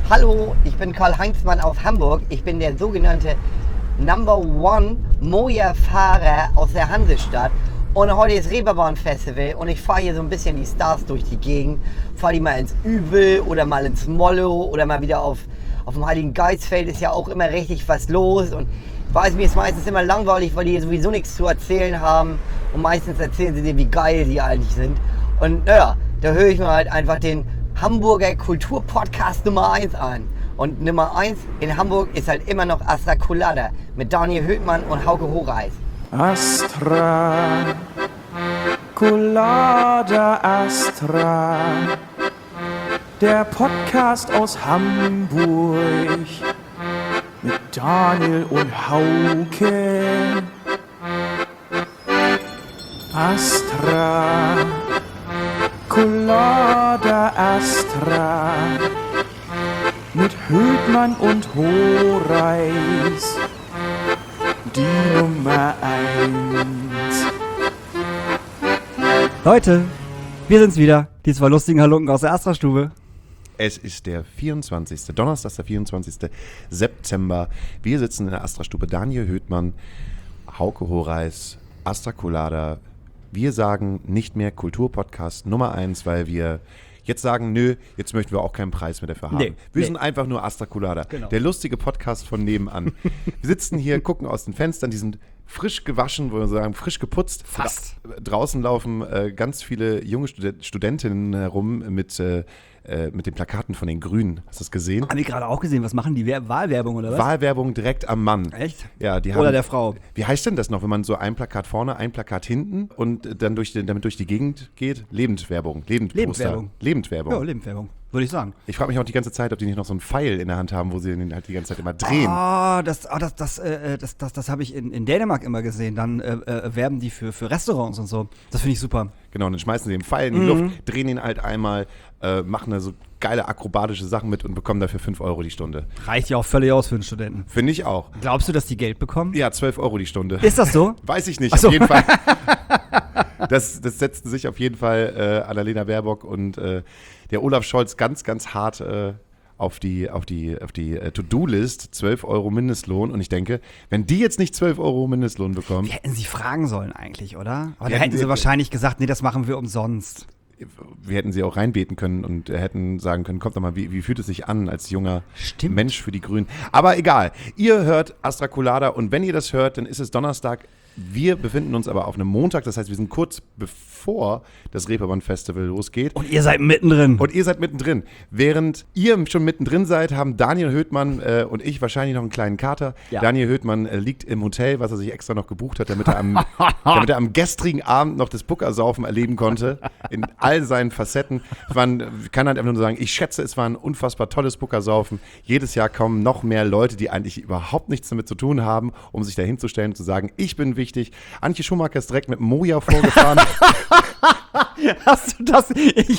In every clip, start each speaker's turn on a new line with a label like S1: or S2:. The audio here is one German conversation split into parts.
S1: Hallo, ich bin Karl Heinzmann aus Hamburg. Ich bin der sogenannte Number One Moja-Fahrer aus der Hansestadt. Und heute ist Reeperbahn-Festival und ich fahre hier so ein bisschen die Stars durch die Gegend. Fahre die mal ins Übel oder mal ins Mollo oder mal wieder auf dem Heiligen Geistfeld. Ist ja auch immer richtig was los. Und ich weiß, mir ist meistens immer langweilig, weil die sowieso nichts zu erzählen haben. Und meistens erzählen sie dir, wie geil die eigentlich sind. Und naja, da höre ich mir halt einfach den Hamburger Kulturpodcast Nummer 1 an. Und Nummer 1 in Hamburg ist halt immer noch Astra Colada mit Daniel Höhtmann und Hauke Horeis.
S2: Astra Colada Astra, der Podcast aus Hamburg mit Daniel und Hauke. Astra Colada Astra mit Höhtmann und Horeis, die Nummer 1.
S3: Leute, wir sind's wieder, die zwei lustigen Halunken aus der Astra-Stube.
S4: Es ist der 24. Donnerstag, der 24. September. Wir sitzen in der Astra-Stube. Daniel Höhtmann, Hauke Horeis, Astra Colada. Wir sagen nicht mehr Kulturpodcast Nummer 1, weil wir jetzt sagen, nö, jetzt möchten wir auch keinen Preis mehr dafür haben. Wir sind einfach nur Astra Colada, genau. Der lustige Podcast von nebenan. Wir sitzen hier, gucken aus den Fenstern, die sind frisch gewaschen, wollen wir sagen, frisch geputzt.
S3: Fast.
S4: Draußen laufen ganz viele junge Studentinnen herum mit den Plakaten von den Grünen. Hast du das gesehen?
S3: Haben wir gerade auch gesehen. Was machen die? Wahlwerbung oder was?
S4: Wahlwerbung direkt am Mann.
S3: Echt?
S4: Ja, die haben,
S3: oder der Frau.
S4: Wie heißt denn das noch, wenn man so ein Plakat vorne, ein Plakat hinten und dann damit durch die Gegend geht? Lebendwerbung.
S3: Lebendwerbung.
S4: Lebendwerbung.
S3: Ja, Lebendwerbung, würde ich sagen.
S4: Ich frage mich auch die ganze Zeit, ob die nicht noch so einen Pfeil in der Hand haben, wo sie den halt die ganze Zeit immer drehen.
S3: Das habe ich in Dänemark immer gesehen. Dann werben die für Restaurants und so. Das finde ich super.
S4: Genau, und dann schmeißen sie den Pfeil in die Luft, drehen ihn halt einmal, machen da so geile akrobatische Sachen mit und bekommen dafür 5 Euro die Stunde.
S3: Reicht ja auch völlig aus für einen Studenten.
S4: Finde ich auch.
S3: Glaubst du, dass die Geld bekommen?
S4: Ja, 12 Euro die Stunde.
S3: Ist das so?
S4: Weiß ich nicht,
S3: Ach so.
S4: auf jeden Fall. Das setzten sich auf jeden Fall Annalena Baerbock und der Olaf Scholz ganz, ganz hart auf die To-Do-List, 12 Euro Mindestlohn. Und ich denke, wenn die jetzt nicht 12 Euro Mindestlohn bekommen.
S3: Die hätten sie fragen sollen eigentlich, oder? Aber da hätten sie wahrscheinlich gesagt, nee, das machen wir umsonst.
S4: Wir hätten sie auch reinbeten können und hätten sagen können, kommt doch mal, wie fühlt es sich an als junger Mensch für die Grünen. Aber egal, ihr hört Astra Colada und wenn ihr das hört, dann ist es Donnerstag. Wir befinden uns aber auf einem Montag, das heißt, wir sind kurz bevor das Reeperbahn-Festival losgeht.
S3: Und ihr seid mittendrin.
S4: Während ihr schon mittendrin seid, haben Daniel Höhtmann und ich wahrscheinlich noch einen kleinen Kater. Ja. Daniel Höhtmann liegt im Hotel, was er sich extra noch gebucht hat, damit er am gestrigen Abend noch das Puckersaufen erleben konnte, in all seinen Facetten. Ich kann halt einfach nur sagen, ich schätze, es war ein unfassbar tolles Puckersaufen. Jedes Jahr kommen noch mehr Leute, die eigentlich überhaupt nichts damit zu tun haben, um sich da hinzustellen und zu sagen, ich bin wichtig. Antje Schumacher ist direkt mit Moja vorgefahren.
S3: Hast du das? Ich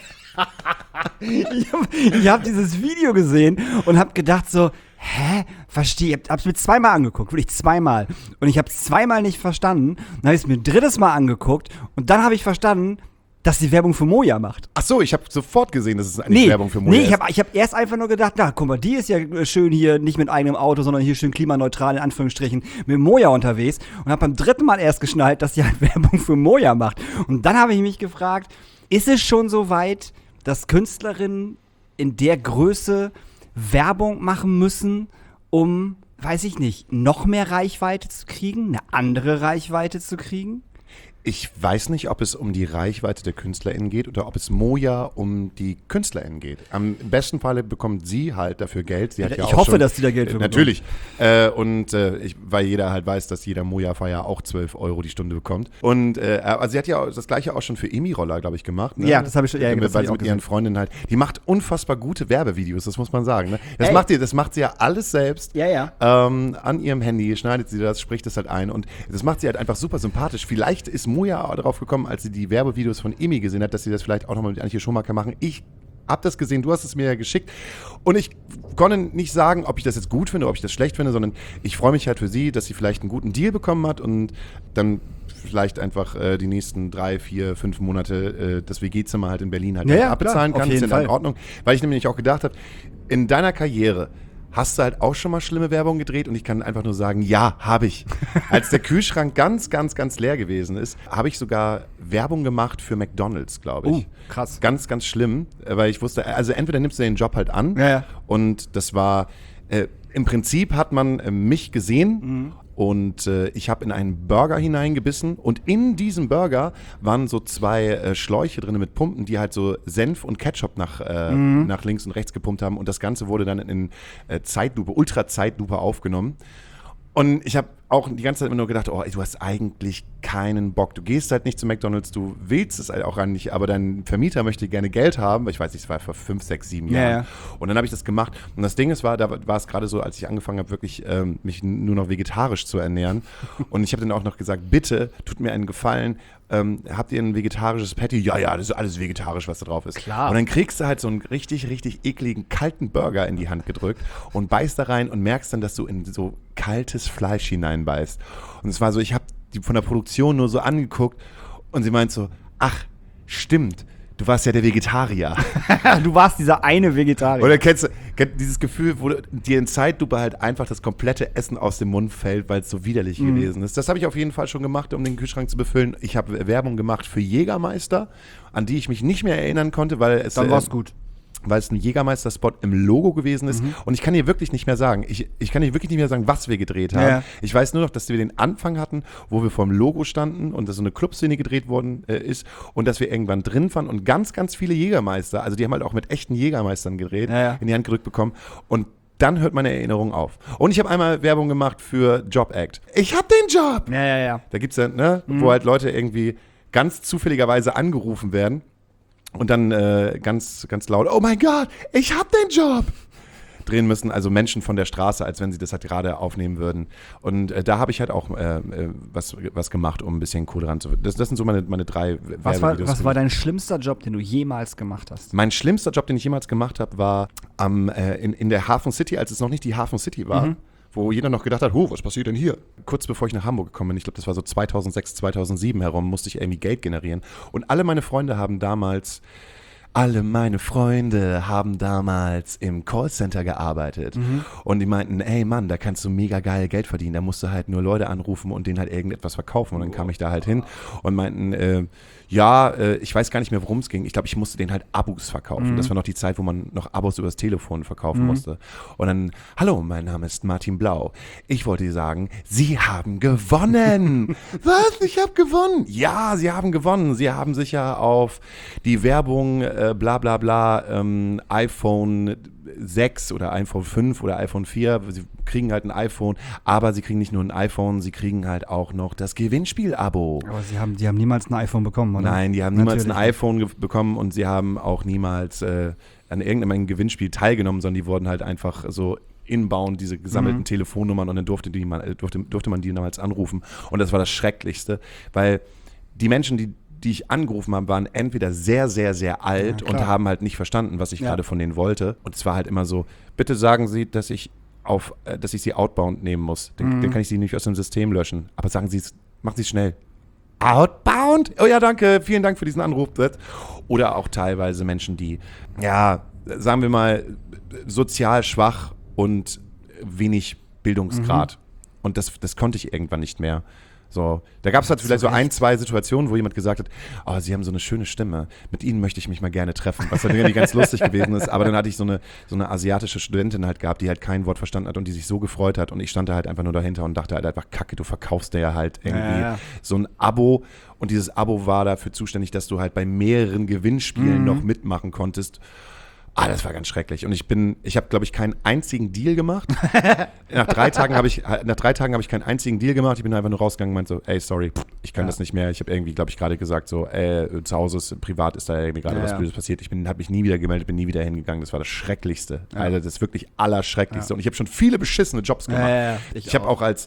S3: hab dieses Video gesehen und hab gedacht so, verstehe, hab's mir zweimal angeguckt, wirklich zweimal. Und ich hab's zweimal nicht verstanden. Dann habe ich es mir ein drittes Mal angeguckt und dann habe ich verstanden, dass sie Werbung für Moja macht.
S4: Ach so, ich habe sofort gesehen, dass es eigentlich Werbung für Moja ist.
S3: Ich hab erst einfach nur gedacht, na, guck mal, die ist ja schön hier, nicht mit eigenem Auto, sondern hier schön klimaneutral, in Anführungsstrichen, mit Moja unterwegs. Und habe beim dritten Mal erst geschnallt, dass sie halt Werbung für Moja macht. Und dann habe ich mich gefragt, ist es schon so weit, dass Künstlerinnen in der Größe Werbung machen müssen, um, weiß ich nicht, noch mehr Reichweite zu kriegen, eine andere Reichweite zu kriegen?
S4: Ich weiß nicht, ob es um die Reichweite der KünstlerInnen geht oder ob es Moja um die KünstlerInnen geht. Am besten Falle bekommt sie halt dafür Geld. Sie hat
S3: ich hoffe, dass sie da Geld für bekommt.
S4: Natürlich. Weil jeder halt weiß, dass jeder Moja-Feier auch 12 Euro die Stunde bekommt. Und also sie hat ja das Gleiche auch schon für Emi-Roller, glaube ich, gemacht. Ne?
S3: Ja, das habe ich schon. Ja,
S4: weil sie mit ihren Freundinnen halt, die macht unfassbar gute Werbevideos, das muss man sagen. Ne? Das macht sie ja alles selbst. An ihrem Handy schneidet sie das, spricht das halt ein und das macht sie halt einfach super sympathisch. Vielleicht ist Moja darauf gekommen, als sie die Werbevideos von Emi gesehen hat, dass sie das vielleicht auch nochmal mit Antje Schumacher machen. Ich hab das gesehen, du hast es mir ja geschickt und ich konnte nicht sagen, ob ich das jetzt gut finde, ob ich das schlecht finde, sondern ich freue mich halt für sie, dass sie vielleicht einen guten Deal bekommen hat und dann vielleicht einfach die nächsten 3, 4, 5 Monate das WG-Zimmer halt in Berlin halt abbezahlen kann. Das ist ja in Ordnung. Weil ich nämlich auch gedacht habe, in deiner Karriere hast du halt auch schon mal schlimme Werbung gedreht und ich kann einfach nur sagen, ja, habe ich. Als der Kühlschrank ganz, ganz, ganz leer gewesen ist, habe ich sogar Werbung gemacht für McDonald's, glaube ich.
S3: Krass.
S4: Ganz, ganz schlimm, weil ich wusste, also entweder nimmst du den Job halt an und das war, im Prinzip hat man mich gesehen und ich habe in einen Burger hineingebissen und in diesem Burger waren so 2 Schläuche drin mit Pumpen, die halt so Senf und Ketchup nach links und rechts gepumpt haben und das Ganze wurde dann in Zeitlupe, Ultra-Zeitlupe aufgenommen. Und ich habe auch die ganze Zeit immer nur gedacht, oh, ey, du hast eigentlich keinen Bock. Du gehst halt nicht zu McDonald's, du willst es halt auch gar nicht, aber dein Vermieter möchte gerne Geld haben. Ich weiß nicht, es war vor 5, 6, 7 Jahren. Ja. Und dann habe ich das gemacht. Und das Ding ist, da war es gerade so, als ich angefangen habe, wirklich mich nur noch vegetarisch zu ernähren. Und ich habe dann auch noch gesagt, bitte, tut mir einen Gefallen, habt ihr ein vegetarisches Patty? Ja, das ist alles vegetarisch, was da drauf ist.
S3: Klar.
S4: Und dann kriegst du halt so einen richtig, richtig ekligen, kalten Burger in die Hand gedrückt und beißt da rein und merkst dann, dass du in so kaltes Fleisch hineinbeißt. Und es war so, ich habe die von der Produktion nur so angeguckt und sie meint so, ach, stimmt, du warst ja der Vegetarier.
S3: Du warst dieser eine Vegetarier.
S4: Oder kennst du dieses Gefühl, wo dir in Zeitlupe halt einfach das komplette Essen aus dem Mund fällt, weil es so widerlich gewesen ist. Das habe ich auf jeden Fall schon gemacht, um den Kühlschrank zu befüllen. Ich habe Werbung gemacht für Jägermeister, an die ich mich nicht mehr erinnern konnte, weil es...
S3: Dann war's gut.
S4: Weil es ein Jägermeister-Spot im Logo gewesen ist. Und ich kann dir wirklich nicht mehr sagen, ich kann dir wirklich nicht mehr sagen, was wir gedreht haben. Ja. Ich weiß nur noch, dass wir den Anfang hatten, wo wir vor dem Logo standen und dass so eine Clubszene gedreht worden ist und dass wir irgendwann drin waren und ganz, ganz viele Jägermeister, also die haben halt auch mit echten Jägermeistern gedreht, in die Hand gerückt bekommen und dann hört meine Erinnerung auf. Und ich habe einmal Werbung gemacht für Job Act. Ich hab den Job!
S3: Ja.
S4: Da gibt's ja, wo halt Leute irgendwie ganz zufälligerweise angerufen werden. Und dann ganz, ganz laut, oh mein Gott, ich hab den Job! Drehen müssen, also Menschen von der Straße, als wenn sie das halt gerade aufnehmen würden. Und da habe ich halt auch was gemacht, um ein bisschen Kohle ranzuführen. Das sind so meine 3 Werbevideos.
S3: Was war dein schlimmster Job, den du jemals gemacht hast?
S4: Mein schlimmster Job, den ich jemals gemacht habe, war in der Hafen City, als es noch nicht die Hafen City war. Wo jeder noch gedacht hat, was passiert denn hier? Kurz bevor ich nach Hamburg gekommen bin, ich glaube, das war so 2006, 2007 herum, musste ich irgendwie Geld generieren. Und alle meine Freunde haben damals im Callcenter gearbeitet. Und die meinten, ey Mann, da kannst du mega geil Geld verdienen. Da musst du halt nur Leute anrufen und denen halt irgendetwas verkaufen. Und dann kam ich da halt hin und meinten, ich weiß gar nicht mehr, worum es ging. Ich glaube, ich musste denen halt Abos verkaufen. Das war noch die Zeit, wo man noch Abos übers Telefon verkaufen musste. Und dann, hallo, mein Name ist Martin Blau. Ich wollte dir sagen, Sie haben gewonnen. Was? Ich habe gewonnen? Ja, Sie haben gewonnen. Sie haben sich ja auf die Werbung bla bla bla iPhone 6 oder iPhone 5 oder iPhone 4, sie kriegen halt ein iPhone, aber sie kriegen nicht nur ein iPhone, sie kriegen halt auch noch das Gewinnspiel-Abo.
S3: Aber die haben niemals ein iPhone bekommen, oder?
S4: Nein, die haben niemals ein iPhone bekommen und sie haben auch niemals an irgendeinem Gewinnspiel teilgenommen, sondern die wurden halt einfach so inbound, diese gesammelten Telefonnummern und dann durfte man die damals anrufen und das war das Schrecklichste, weil die Menschen, die ich angerufen habe, waren entweder sehr, sehr, sehr alt und haben halt nicht verstanden, was ich gerade von denen wollte. Und es war halt immer so, bitte sagen Sie, dass ich sie outbound nehmen muss. Dann kann ich sie nicht aus dem System löschen. Aber machen Sie es schnell. Outbound? Oh ja, danke, vielen Dank für diesen Anruf. Oder auch teilweise Menschen, die, sagen wir mal, sozial schwach und wenig Bildungsgrad. Und das konnte ich irgendwann nicht mehr. So, da gab es halt vielleicht so 1, 2 Situationen, wo jemand gesagt hat, oh, Sie haben so eine schöne Stimme, mit Ihnen möchte ich mich mal gerne treffen, was dann irgendwie ganz lustig gewesen ist, aber dann hatte ich so eine asiatische Studentin halt gehabt, die halt kein Wort verstanden hat und die sich so gefreut hat und ich stand da halt einfach nur dahinter und dachte halt einfach, Kacke, du verkaufst dir ja halt irgendwie so ein Abo und dieses Abo war dafür zuständig, dass du halt bei mehreren Gewinnspielen noch mitmachen konntest. Das war ganz schrecklich. Und ich habe, glaube ich, keinen einzigen Deal gemacht. Nach 3 Tagen habe ich keinen einzigen Deal gemacht. Ich bin einfach nur rausgegangen und meinte so, ey, sorry, ich kann das nicht mehr. Ich habe irgendwie, glaube ich, gerade gesagt so, zu Hause privat ist da irgendwie gerade was Blödes passiert. Ich habe mich nie wieder gemeldet, bin nie wieder hingegangen. Das war das Schrecklichste. Ja. Also das wirklich Allerschrecklichste. Und ich habe schon viele beschissene Jobs gemacht. Ich habe auch als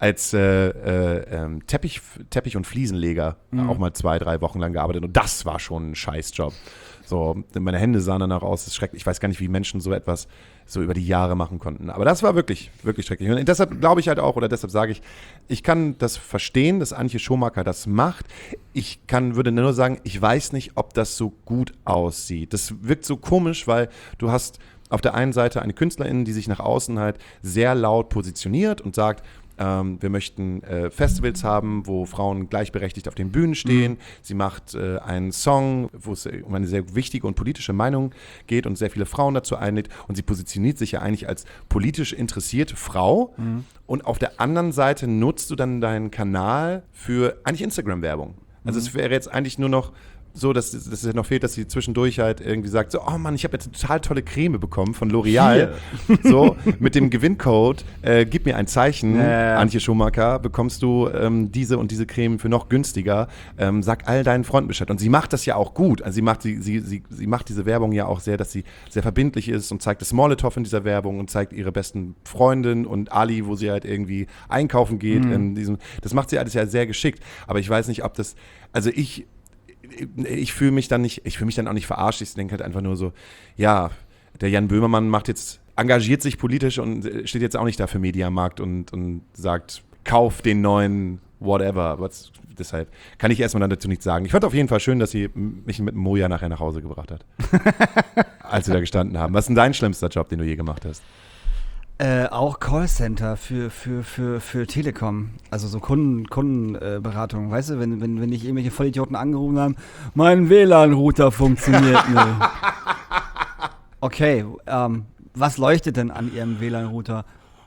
S4: Teppich- und Fliesenleger auch mal 2, 3 Wochen lang gearbeitet. Und das war schon ein Scheißjob. So, meine Hände sahen danach aus, das ist schrecklich. Ich weiß gar nicht, wie Menschen so etwas so über die Jahre machen konnten. Aber das war wirklich, wirklich schrecklich. Und deshalb glaube ich halt auch, oder deshalb sage ich kann das verstehen, dass Antje Schumacher das macht. Würde nur sagen, ich weiß nicht, ob das so gut aussieht. Das wirkt so komisch, weil du hast auf der einen Seite eine Künstlerin, die sich nach außen halt sehr laut positioniert und sagt, wir möchten Festivals haben, wo Frauen gleichberechtigt auf den Bühnen stehen. Sie macht einen Song, wo es um eine sehr wichtige und politische Meinung geht und sehr viele Frauen dazu einlädt. Und sie positioniert sich ja eigentlich als politisch interessierte Frau. Und auf der anderen Seite nutzt du dann deinen Kanal für eigentlich Instagram-Werbung. Also es wäre jetzt eigentlich nur noch so, dass es ja noch fehlt, dass sie zwischendurch halt irgendwie sagt, so, oh Mann, ich habe jetzt eine total tolle Creme bekommen von L'Oreal. So, mit dem Gewinncode, gib mir ein Zeichen, Antje Schumacher, bekommst du diese und diese Creme für noch günstiger. Sag all deinen Freunden Bescheid. Und sie macht das ja auch gut. Also sie macht diese Werbung ja auch sehr, dass sie sehr verbindlich ist und zeigt das Molotow in dieser Werbung und zeigt ihre besten Freundin und Ali, wo sie halt irgendwie einkaufen geht. Das macht sie alles ja sehr geschickt. Aber ich weiß nicht, ob das, also ich fühle mich dann auch nicht verarscht. Ich denke halt einfach nur so, ja, der Jan Böhmermann engagiert sich politisch und steht jetzt auch nicht da für Mediamarkt und sagt, kauf den neuen whatever. Deshalb kann ich erstmal dazu nichts sagen. Ich fand auf jeden Fall schön, dass sie mich mit Moja nachher nach Hause gebracht hat. Als wir da gestanden haben. Was ist denn dein schlimmster Job, den du je gemacht hast?
S3: Auch Callcenter für Telekom, also so Kundenberatung, weißt du, wenn dich irgendwelche Vollidioten angerufen haben, mein WLAN-Router funktioniert nicht. Okay, was leuchtet denn an ihrem WLAN-Router?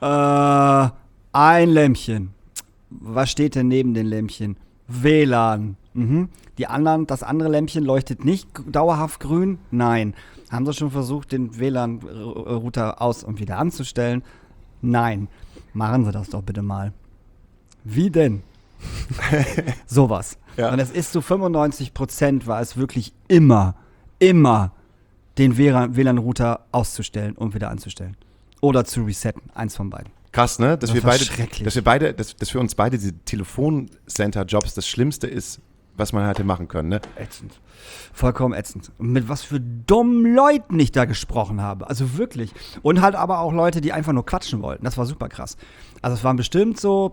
S3: Ein Lämpchen. Was steht denn neben den Lämpchen? WLAN. Das andere Lämpchen leuchtet nicht dauerhaft grün? Nein. Haben Sie schon versucht, den WLAN-Router aus- und wieder anzustellen? Nein. Machen Sie das doch bitte mal. Wie denn? Sowas. Ja. Und es ist zu 95% war es wirklich immer den WLAN-Router auszustellen und wieder anzustellen. Oder zu resetten. Eins von beiden.
S4: Krass, ne? Dass für uns beide diese Telefoncenter-Jobs das Schlimmste ist, was man hätte machen können, ne?
S3: Ätzend. Vollkommen ätzend. Und mit was für dummen Leuten ich da gesprochen habe. Also wirklich. Und halt aber auch Leute, die einfach nur quatschen wollten. Das war super krass. Also es waren bestimmt so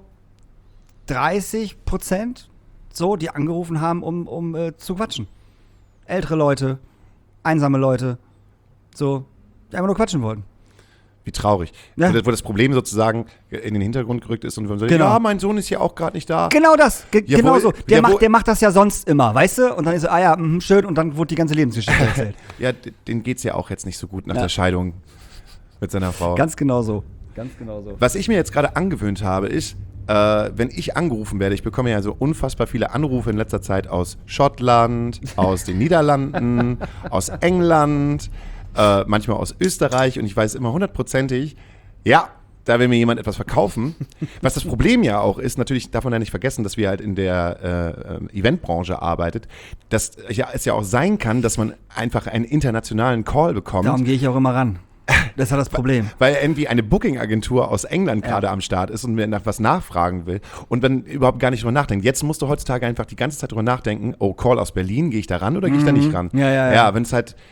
S3: 30% so, die angerufen haben, um zu quatschen. Ältere Leute, einsame Leute, so, die einfach nur quatschen wollten.
S4: Wie traurig. Ja. Wo das Problem sozusagen in den Hintergrund gerückt ist und wir sagen, ja, mein Sohn ist ja auch gerade nicht da.
S3: Genau das, genau so. Der macht das ja sonst immer, weißt du? Und dann ist so, schön, und dann wurde die ganze Lebensgeschichte erzählt.
S4: Ja, denen geht's ja auch jetzt nicht so gut nach der Scheidung mit seiner Frau.
S3: Ganz genau so.
S4: Was ich mir jetzt gerade angewöhnt habe, ist, wenn ich angerufen werde, ich bekomme ja so unfassbar viele Anrufe in letzter Zeit aus Schottland, aus den Niederlanden, aus England, manchmal aus Österreich, und ich weiß immer 100%ig, ja, da will mir jemand etwas verkaufen. Was das Problem ja auch ist, natürlich darf man ja nicht vergessen, dass wir halt in der Eventbranche arbeitet, dass es ja auch sein kann, dass man einfach einen internationalen Call bekommt.
S3: Darum gehe ich auch immer ran. Das war das Problem.
S4: Weil irgendwie eine Booking-Agentur aus England gerade am Start ist und mir nach was nachfragen will und dann überhaupt gar nicht drüber nachdenkt. Jetzt musst du heutzutage einfach die ganze Zeit drüber nachdenken, oh, Call aus Berlin, gehe ich da ran oder gehe ich da nicht ran? Ja, wenn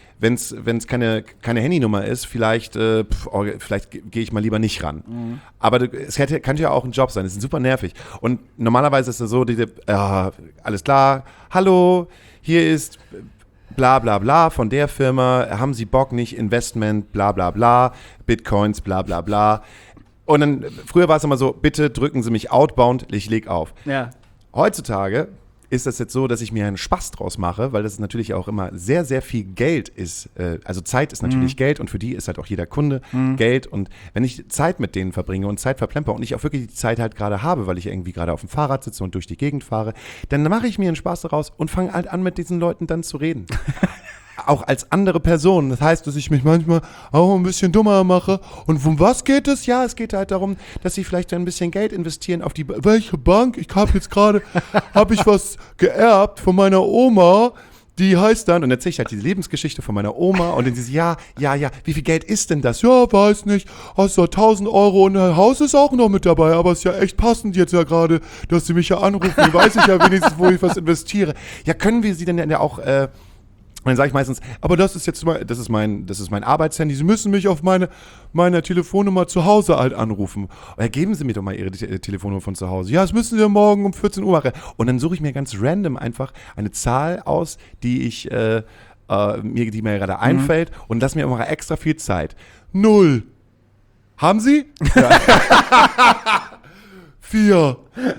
S4: es keine Handynummer ist, vielleicht gehe ich mal lieber nicht ran. Aber es kann ja auch ein Job sein, es ist super nervig. Und normalerweise ist es so, alles klar, hallo, hier ist bla bla bla von der Firma, haben Sie Bock, nicht Investment, bla bla bla, Bitcoins, bla bla bla. Und dann, früher war es immer so, bitte drücken Sie mich outbound, ich leg auf. Ja. Heutzutage ist das jetzt so, dass ich mir einen Spaß draus mache, weil das natürlich auch immer sehr, sehr viel Geld ist. Also Zeit ist natürlich Geld, und für die ist halt auch jeder Kunde Geld. Und wenn ich Zeit mit denen verbringe und Zeit verplemper und ich auch wirklich die Zeit halt gerade habe, weil ich irgendwie gerade auf dem Fahrrad sitze und durch die Gegend fahre, dann mache ich mir einen Spaß daraus und fange halt an, mit diesen Leuten dann zu reden. Auch als andere Person. Das heißt, dass ich mich manchmal auch ein bisschen dummer mache. Und um was geht es? Ja, es geht halt darum, dass sie vielleicht ein bisschen Geld investieren auf die welche Bank? Ich habe jetzt gerade, was geerbt von meiner Oma. Die heißt dann, und erzähle ich halt die Lebensgeschichte von meiner Oma, und dann sie ja, wie viel Geld ist denn das? Ja, weiß nicht, hast du 1.000 Euro und ein Haus ist auch noch mit dabei, aber ist ja echt passend jetzt ja gerade, dass sie mich ja anrufen, dann weiß ich ja wenigstens, wo ich was investiere. Ja, können wir sie denn ja auch, und dann sage ich meistens, aber das ist mein Arbeitshandy, Sie müssen mich auf meiner Telefonnummer zu Hause halt anrufen. Oder geben Sie mir doch mal Ihre Telefonnummer von zu Hause. Ja, das müssen Sie morgen um 14 Uhr machen. Und dann suche ich mir ganz random einfach eine Zahl aus, die ich die mir gerade einfällt und lass mir immer extra viel Zeit. 0. Haben Sie? Ja. 4.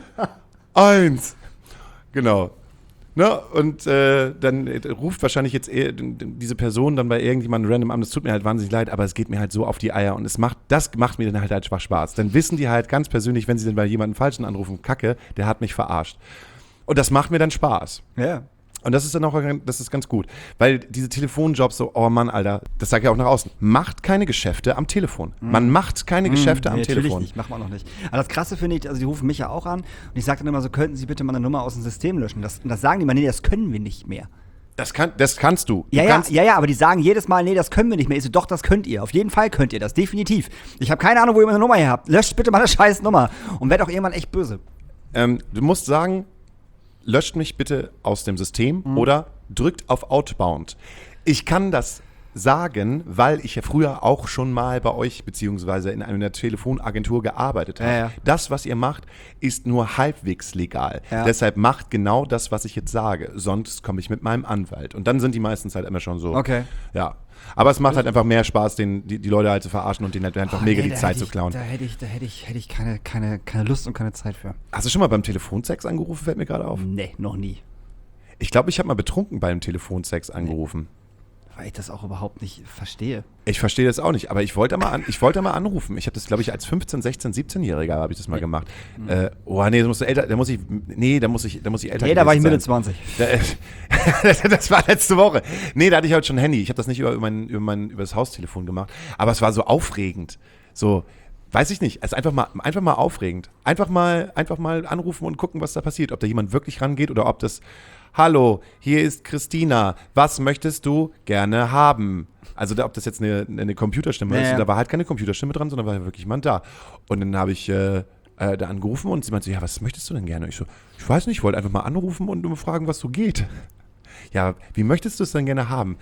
S4: 1. Genau. Ne? Und dann ruft wahrscheinlich jetzt diese Person dann bei irgendjemandem random an, das tut mir halt wahnsinnig leid, aber es geht mir halt so auf die Eier und das macht mir dann halt einfach Spaß. Dann wissen die halt ganz persönlich, wenn sie dann bei jemandem Falschen anrufen, Kacke, der hat mich verarscht. Und das macht mir dann Spaß.
S3: Ja.
S4: Und das ist dann auch ganz gut. Weil diese Telefonjobs so, oh Mann, Alter, das sage ich auch nach außen, macht keine Geschäfte am Telefon. Man macht keine Geschäfte am Telefon.
S3: Natürlich nicht, macht man auch noch nicht. Aber das Krasse finde ich, also die rufen mich ja auch an und ich sage dann immer so, könnten Sie bitte mal eine Nummer aus dem System löschen? Und das sagen die mal, nee, das können wir nicht mehr.
S4: Das kannst du.
S3: Ja, aber die sagen jedes Mal, nee, das können wir nicht mehr. Ich so, doch, das könnt ihr. Auf jeden Fall könnt ihr das, definitiv. Ich habe keine Ahnung, wo ihr meine Nummer her habt. Löscht bitte mal eine scheiß Nummer und werd auch irgendwann echt böse.
S4: Du musst sagen, löscht mich bitte aus dem System oder drückt auf Outbound. Ich kann das sagen, weil ich ja früher auch schon mal bei euch beziehungsweise in einer Telefonagentur gearbeitet habe.
S3: Ja.
S4: Das, was ihr macht, ist nur halbwegs legal.
S3: Ja.
S4: Deshalb macht genau das, was ich jetzt sage. Sonst komme ich mit meinem Anwalt. Und dann sind die meistens halt immer schon so.
S3: Okay.
S4: Ja. Aber es macht halt einfach mehr Spaß, die Leute halt zu verarschen und denen halt einfach mega die Zeit zu klauen.
S3: Da hätte ich keine Lust und keine Zeit für.
S4: Hast du schon mal beim Telefonsex angerufen, fällt mir gerade auf?
S3: Nee, noch nie.
S4: Ich glaube, ich habe mal betrunken beim Telefonsex angerufen.
S3: Weil ich das auch überhaupt nicht verstehe.
S4: Ich verstehe das auch nicht, aber ich wollte mal anrufen. Ich habe das, glaube ich, als 15-, 16-, 17-Jähriger habe ich das mal gemacht. Nee, da muss ich älter
S3: Nee, da war ich Mitte 20.
S4: Das war letzte Woche. Nee, da hatte ich halt schon ein Handy. Ich habe das nicht über das Haustelefon gemacht. Aber es war so aufregend. So, weiß ich nicht. Es ist einfach mal aufregend. Einfach mal anrufen und gucken, was da passiert. Ob da jemand wirklich rangeht oder ob das Hallo, hier ist Christina. Was möchtest du gerne haben? Also ob das jetzt eine Computerstimme ist, da war halt keine Computerstimme dran, sondern war wirklich jemand da. Und dann habe ich da angerufen und sie meinte so, ja, was möchtest du denn gerne? Ich so, ich weiß nicht, ich wollte einfach mal anrufen und nur fragen, was so geht. Ja, wie möchtest du es denn gerne haben?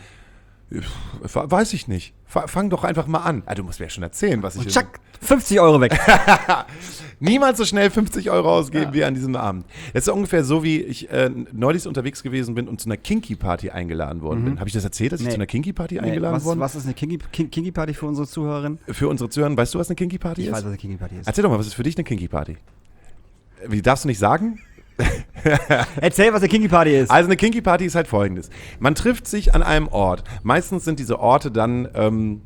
S4: Weiß ich nicht. Fang doch einfach mal an. Du musst mir ja schon erzählen, was ich...
S3: Und tschack, 50 Euro weg.
S4: Niemals so schnell 50 Euro ausgeben wie an diesem Abend. Das ist ungefähr so, wie ich neulich unterwegs gewesen bin und zu einer Kinky-Party eingeladen worden bin. Habe ich das erzählt, dass ich zu einer Kinky-Party eingeladen worden bin?
S3: Was ist eine Kinky-Party für unsere Zuhörerinnen?
S4: Für unsere Zuhörer, weißt du, was eine Kinky-Party ist?
S3: Ich weiß, was eine Kinky-Party ist.
S4: Erzähl doch mal, was ist für dich eine Kinky-Party? Wie, darfst du nicht sagen?
S3: Erzähl, was eine Kinky-Party ist.
S4: Also eine Kinky-Party ist halt folgendes. Man trifft sich an einem Ort. Meistens sind diese Orte dann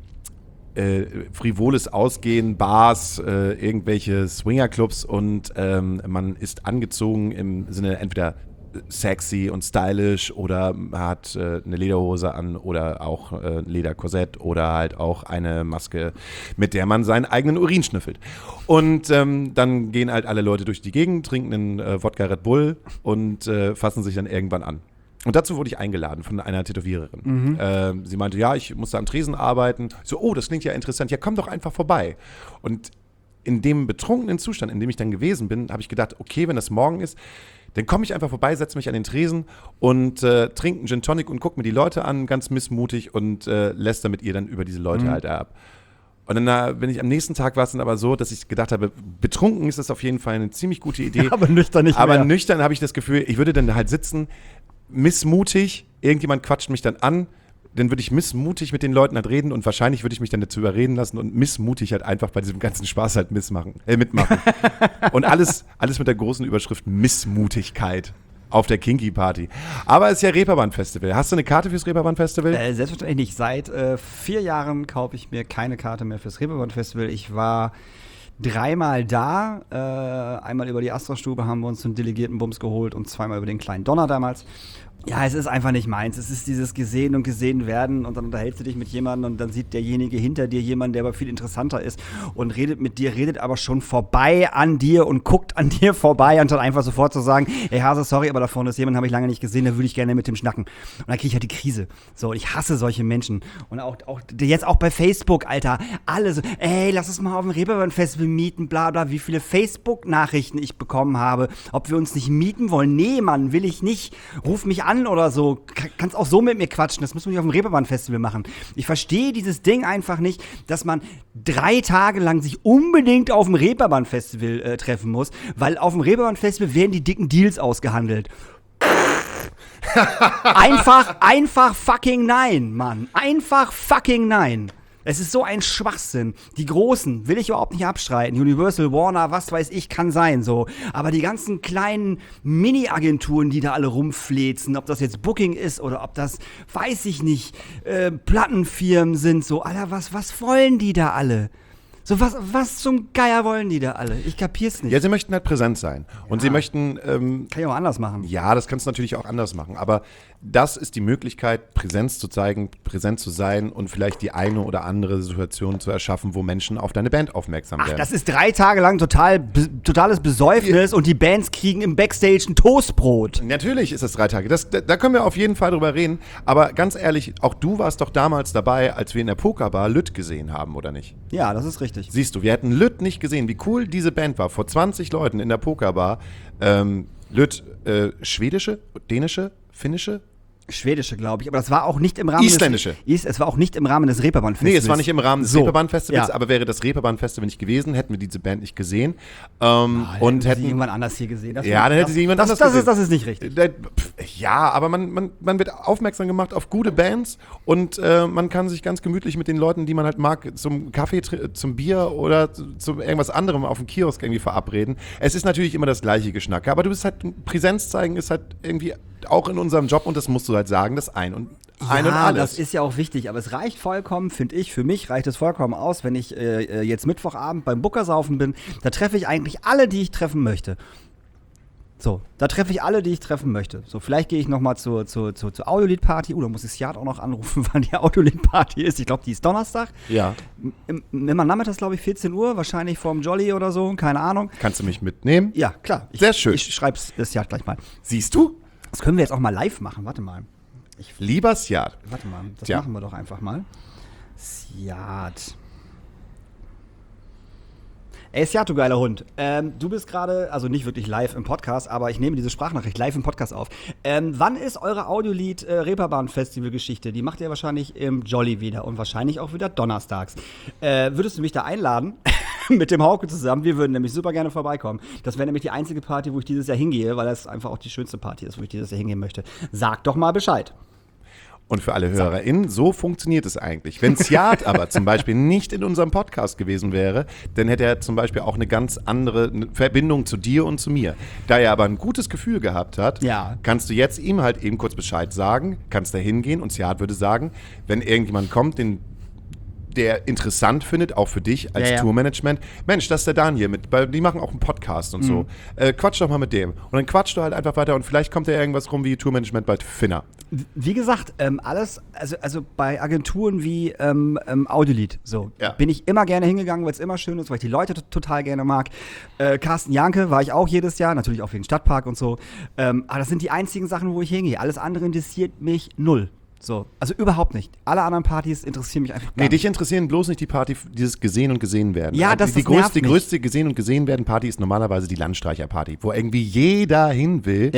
S4: frivoles Ausgehen, Bars, irgendwelche Swingerclubs und man ist angezogen im Sinne entweder sexy und stylisch oder hat eine Lederhose an oder auch ein Lederkorsett oder halt auch eine Maske, mit der man seinen eigenen Urin schnüffelt. Und dann gehen halt alle Leute durch die Gegend, trinken einen Wodka Red Bull und fassen sich dann irgendwann an. Und dazu wurde ich eingeladen von einer Tätowiererin. Sie meinte, ja, ich muss da am Tresen arbeiten. So, oh, das klingt ja interessant. Ja, komm doch einfach vorbei. Und in dem betrunkenen Zustand, in dem ich dann gewesen bin, habe ich gedacht, okay, wenn das morgen ist, dann komme ich einfach vorbei, setze mich an den Tresen und trinke einen Gin Tonic und gucke mir die Leute an, ganz missmutig und lässter mit ihr dann über diese Leute halt ab. Und dann bin ich am nächsten Tag, war es dann aber so, dass ich gedacht habe, betrunken ist das auf jeden Fall eine ziemlich gute Idee.
S3: Aber nüchtern nicht mehr.
S4: Aber nüchtern habe ich das Gefühl, ich würde dann halt sitzen, missmutig, irgendjemand quatscht mich dann an, dann würde ich missmutig mit den Leuten halt reden und wahrscheinlich würde ich mich dann dazu überreden lassen und missmutig halt einfach bei diesem ganzen Spaß halt mitmachen. Und alles mit der großen Überschrift Missmutigkeit auf der Kinky-Party. Aber es ist ja Reeperbahn-Festival. Hast du eine Karte fürs Reeperbahn-Festival?
S3: Selbstverständlich nicht. Seit 4 Jahren kaufe ich mir keine Karte mehr fürs Reeperbahn-Festival. Ich war 3-mal da. Einmal über die Astra-Stube haben wir uns einen Delegiertenbums geholt und 2-mal über den kleinen Donner damals. Ja, es ist einfach nicht meins. Es ist dieses Gesehen und Gesehen werden und dann unterhältst du dich mit jemandem und dann sieht derjenige hinter dir jemanden, der aber viel interessanter ist und redet mit dir, redet aber schon vorbei an dir und guckt an dir vorbei, anstatt einfach sofort zu sagen, ey Hase, sorry, aber da vorne ist jemand, habe ich lange nicht gesehen, da würde ich gerne mit dem schnacken. Und dann kriege ich halt die Krise. So, und ich hasse solche Menschen. Und auch jetzt auch bei Facebook, Alter, alle so, ey, lass uns mal auf dem Reeperbahn-Festival mieten, bla bla, wie viele Facebook-Nachrichten ich bekommen habe, ob wir uns nicht mieten wollen. Nee, Mann, will ich nicht. Ruf mich an oder so. Kannst auch so mit mir quatschen. Das müssen wir nicht auf dem Reeperbahn-Festival machen. Ich verstehe dieses Ding einfach nicht, dass man 3 Tage lang sich unbedingt auf dem Reeperbahn-Festival treffen muss, weil auf dem Reeperbahn-Festival werden die dicken Deals ausgehandelt. Einfach fucking nein, Mann. Einfach fucking nein. Es ist so ein Schwachsinn. Die Großen will ich überhaupt nicht abstreiten. Universal, Warner, was weiß ich, kann sein so. Aber die ganzen kleinen Mini-Agenturen, die da alle rumflezen, ob das jetzt Booking ist oder ob das, weiß ich nicht, Plattenfirmen sind, so, Alter, was wollen die da alle? So, was zum Geier wollen die da alle? Ich kapier's nicht.
S4: Ja, sie möchten halt präsent sein. Und sie möchten...
S3: kann ich auch anders machen.
S4: Ja, das kannst du natürlich auch anders machen. Aber das ist die Möglichkeit, Präsenz zu zeigen, präsent zu sein und vielleicht die eine oder andere Situation zu erschaffen, wo Menschen auf deine Band aufmerksam werden.
S3: Ach, das ist 3 Tage lang totales Besäufnis und die Bands kriegen im Backstage ein Toastbrot.
S4: Natürlich ist es 3 Tage. Da können wir auf jeden Fall drüber reden. Aber ganz ehrlich, auch du warst doch damals dabei, als wir in der Pokerbar Lütt gesehen haben, oder nicht?
S3: Ja, das ist richtig.
S4: Siehst du, wir hätten Lütt nicht gesehen, wie cool diese Band war. Vor 20 Leuten in der Pokerbar. Lütt, schwedische, dänische, finnische?
S3: Schwedische, glaube ich, aber das war auch nicht im Rahmen
S4: Isländische.
S3: Es war auch nicht im Rahmen des Reeperbahn-Festivals.
S4: Nee, es war nicht im Rahmen des Reeperbahn-Festivals,
S3: ja.
S4: aber wäre das Reeperbahn-Festival nicht gewesen, hätten wir diese Band nicht gesehen.
S3: Und hätten sie irgendwann anders hier gesehen.
S4: Dann hätte sie jemand anders gesehen.
S3: Das ist nicht richtig.
S4: Ja, aber man wird aufmerksam gemacht auf gute Bands und man kann sich ganz gemütlich mit den Leuten, die man halt mag, zum Kaffee, zum Bier oder zu irgendwas anderem auf dem Kiosk irgendwie verabreden. Es ist natürlich immer das gleiche Geschnacke, aber du bist halt, Präsenz zeigen ist halt irgendwie auch in unserem Job, und das musst du halt sagen, das ein und alles.
S3: Ja, das ist ja auch wichtig, aber es reicht vollkommen, finde ich, für mich reicht es vollkommen aus, wenn ich jetzt Mittwochabend beim Bookersaufen bin, da treffe ich eigentlich alle, die ich treffen möchte. So, da treffe ich alle, die ich treffen möchte. So, vielleicht gehe ich nochmal zur Audiolied-Party. Da muss ich Sjad auch noch anrufen, wann die Audiolied-Party ist. Ich glaube, die ist Donnerstag.
S4: Ja.
S3: Immer nachmittags, glaube ich, 14 Uhr, wahrscheinlich vorm Jolly oder so, keine Ahnung.
S4: Kannst du mich mitnehmen?
S3: Ja, klar.
S4: Sehr schön.
S3: Ich schreibe es Sjad gleich mal.
S4: Siehst du?
S3: Das können wir jetzt auch mal live machen. Warte mal.
S4: Lieber Sjad.
S3: Warte mal, das
S4: Tja.
S3: machen wir doch einfach mal. Sjad. Ey, Sjad, du geiler Hund. Du bist gerade, also nicht wirklich live im Podcast, aber ich nehme diese Sprachnachricht live im Podcast auf. Wann ist eure Audiolied Reeperbahn-Festival-Geschichte? Die macht ihr wahrscheinlich im Jolly wieder und wahrscheinlich auch wieder donnerstags. Würdest du mich da einladen? Mit dem Hauke zusammen. Wir würden nämlich super gerne vorbeikommen. Das wäre nämlich die einzige Party, wo ich dieses Jahr hingehe, weil das einfach auch die schönste Party ist, wo ich dieses Jahr hingehen möchte. Sag doch mal Bescheid.
S4: Und für alle HörerInnen, so funktioniert es eigentlich. Wenn Sjad aber zum Beispiel nicht in unserem Podcast gewesen wäre, dann hätte er zum Beispiel auch eine ganz andere Verbindung zu dir und zu mir. Da er aber ein gutes Gefühl gehabt hat, kannst du jetzt ihm halt eben kurz Bescheid sagen, kannst da hingehen und Sjad würde sagen, wenn irgendjemand kommt, der interessant findet, auch für dich als Tourmanagement. Mensch, das ist der Daniel die machen auch einen Podcast und so. Quatsch doch mal mit dem. Und dann quatschst du halt einfach weiter und vielleicht kommt da irgendwas rum wie Tourmanagement bei Finna.
S3: Wie gesagt, alles, also bei Agenturen wie Audiolied, so, bin ich immer gerne hingegangen, weil es immer schön ist, weil ich die Leute total gerne mag. Carsten Janke war ich auch jedes Jahr, natürlich auch für den Stadtpark und so. Aber das sind die einzigen Sachen, wo ich hingehe. Alles andere interessiert mich null. So, also überhaupt nicht. Alle anderen Partys interessieren mich einfach gar nicht.
S4: Dich interessieren bloß nicht die Party, dieses Gesehen und Gesehen werden.
S3: Ja,
S4: die größte Gesehen und Gesehen werden Party ist normalerweise die Landstreicher-Party, wo irgendwie jeder hin will,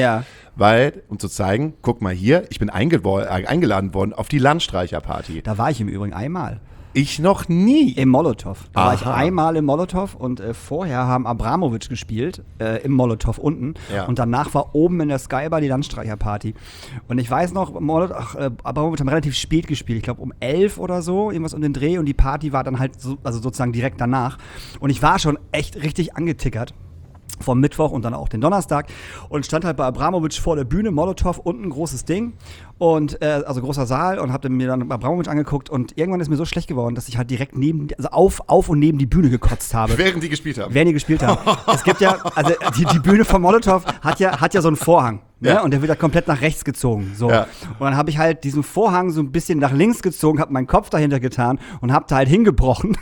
S4: um zu zeigen, guck mal hier, ich bin eingeladen worden auf die Landstreicher-Party.
S3: Da war ich im Übrigen einmal.
S4: Ich noch nie.
S3: Im Molotow. Da war ich einmal im Molotow und vorher haben Abramovic gespielt, im Molotow unten. Ja. Und danach war oben in der Skybar die Landstreicher-Party. Und ich weiß noch, Abramovic haben relativ spät gespielt. Ich glaube um 11 oder so, irgendwas um den Dreh. Und die Party war dann halt sozusagen direkt danach. Und ich war schon echt richtig angetickert. Vom Mittwoch und dann auch den Donnerstag und stand halt bei Abramovic vor der Bühne, Molotow, unten großes Ding und also großer Saal und hab mir dann Abramovic angeguckt und irgendwann ist mir so schlecht geworden, dass ich halt direkt auf und neben die Bühne gekotzt habe.
S4: Während die gespielt haben.
S3: Es gibt ja, also die Bühne von Molotow hat ja so einen Vorhang. Ja. Ne? Und der wird da komplett nach rechts gezogen. So. Ja. Und dann habe ich halt diesen Vorhang so ein bisschen nach links gezogen, habe meinen Kopf dahinter getan und habe da halt hingebrochen.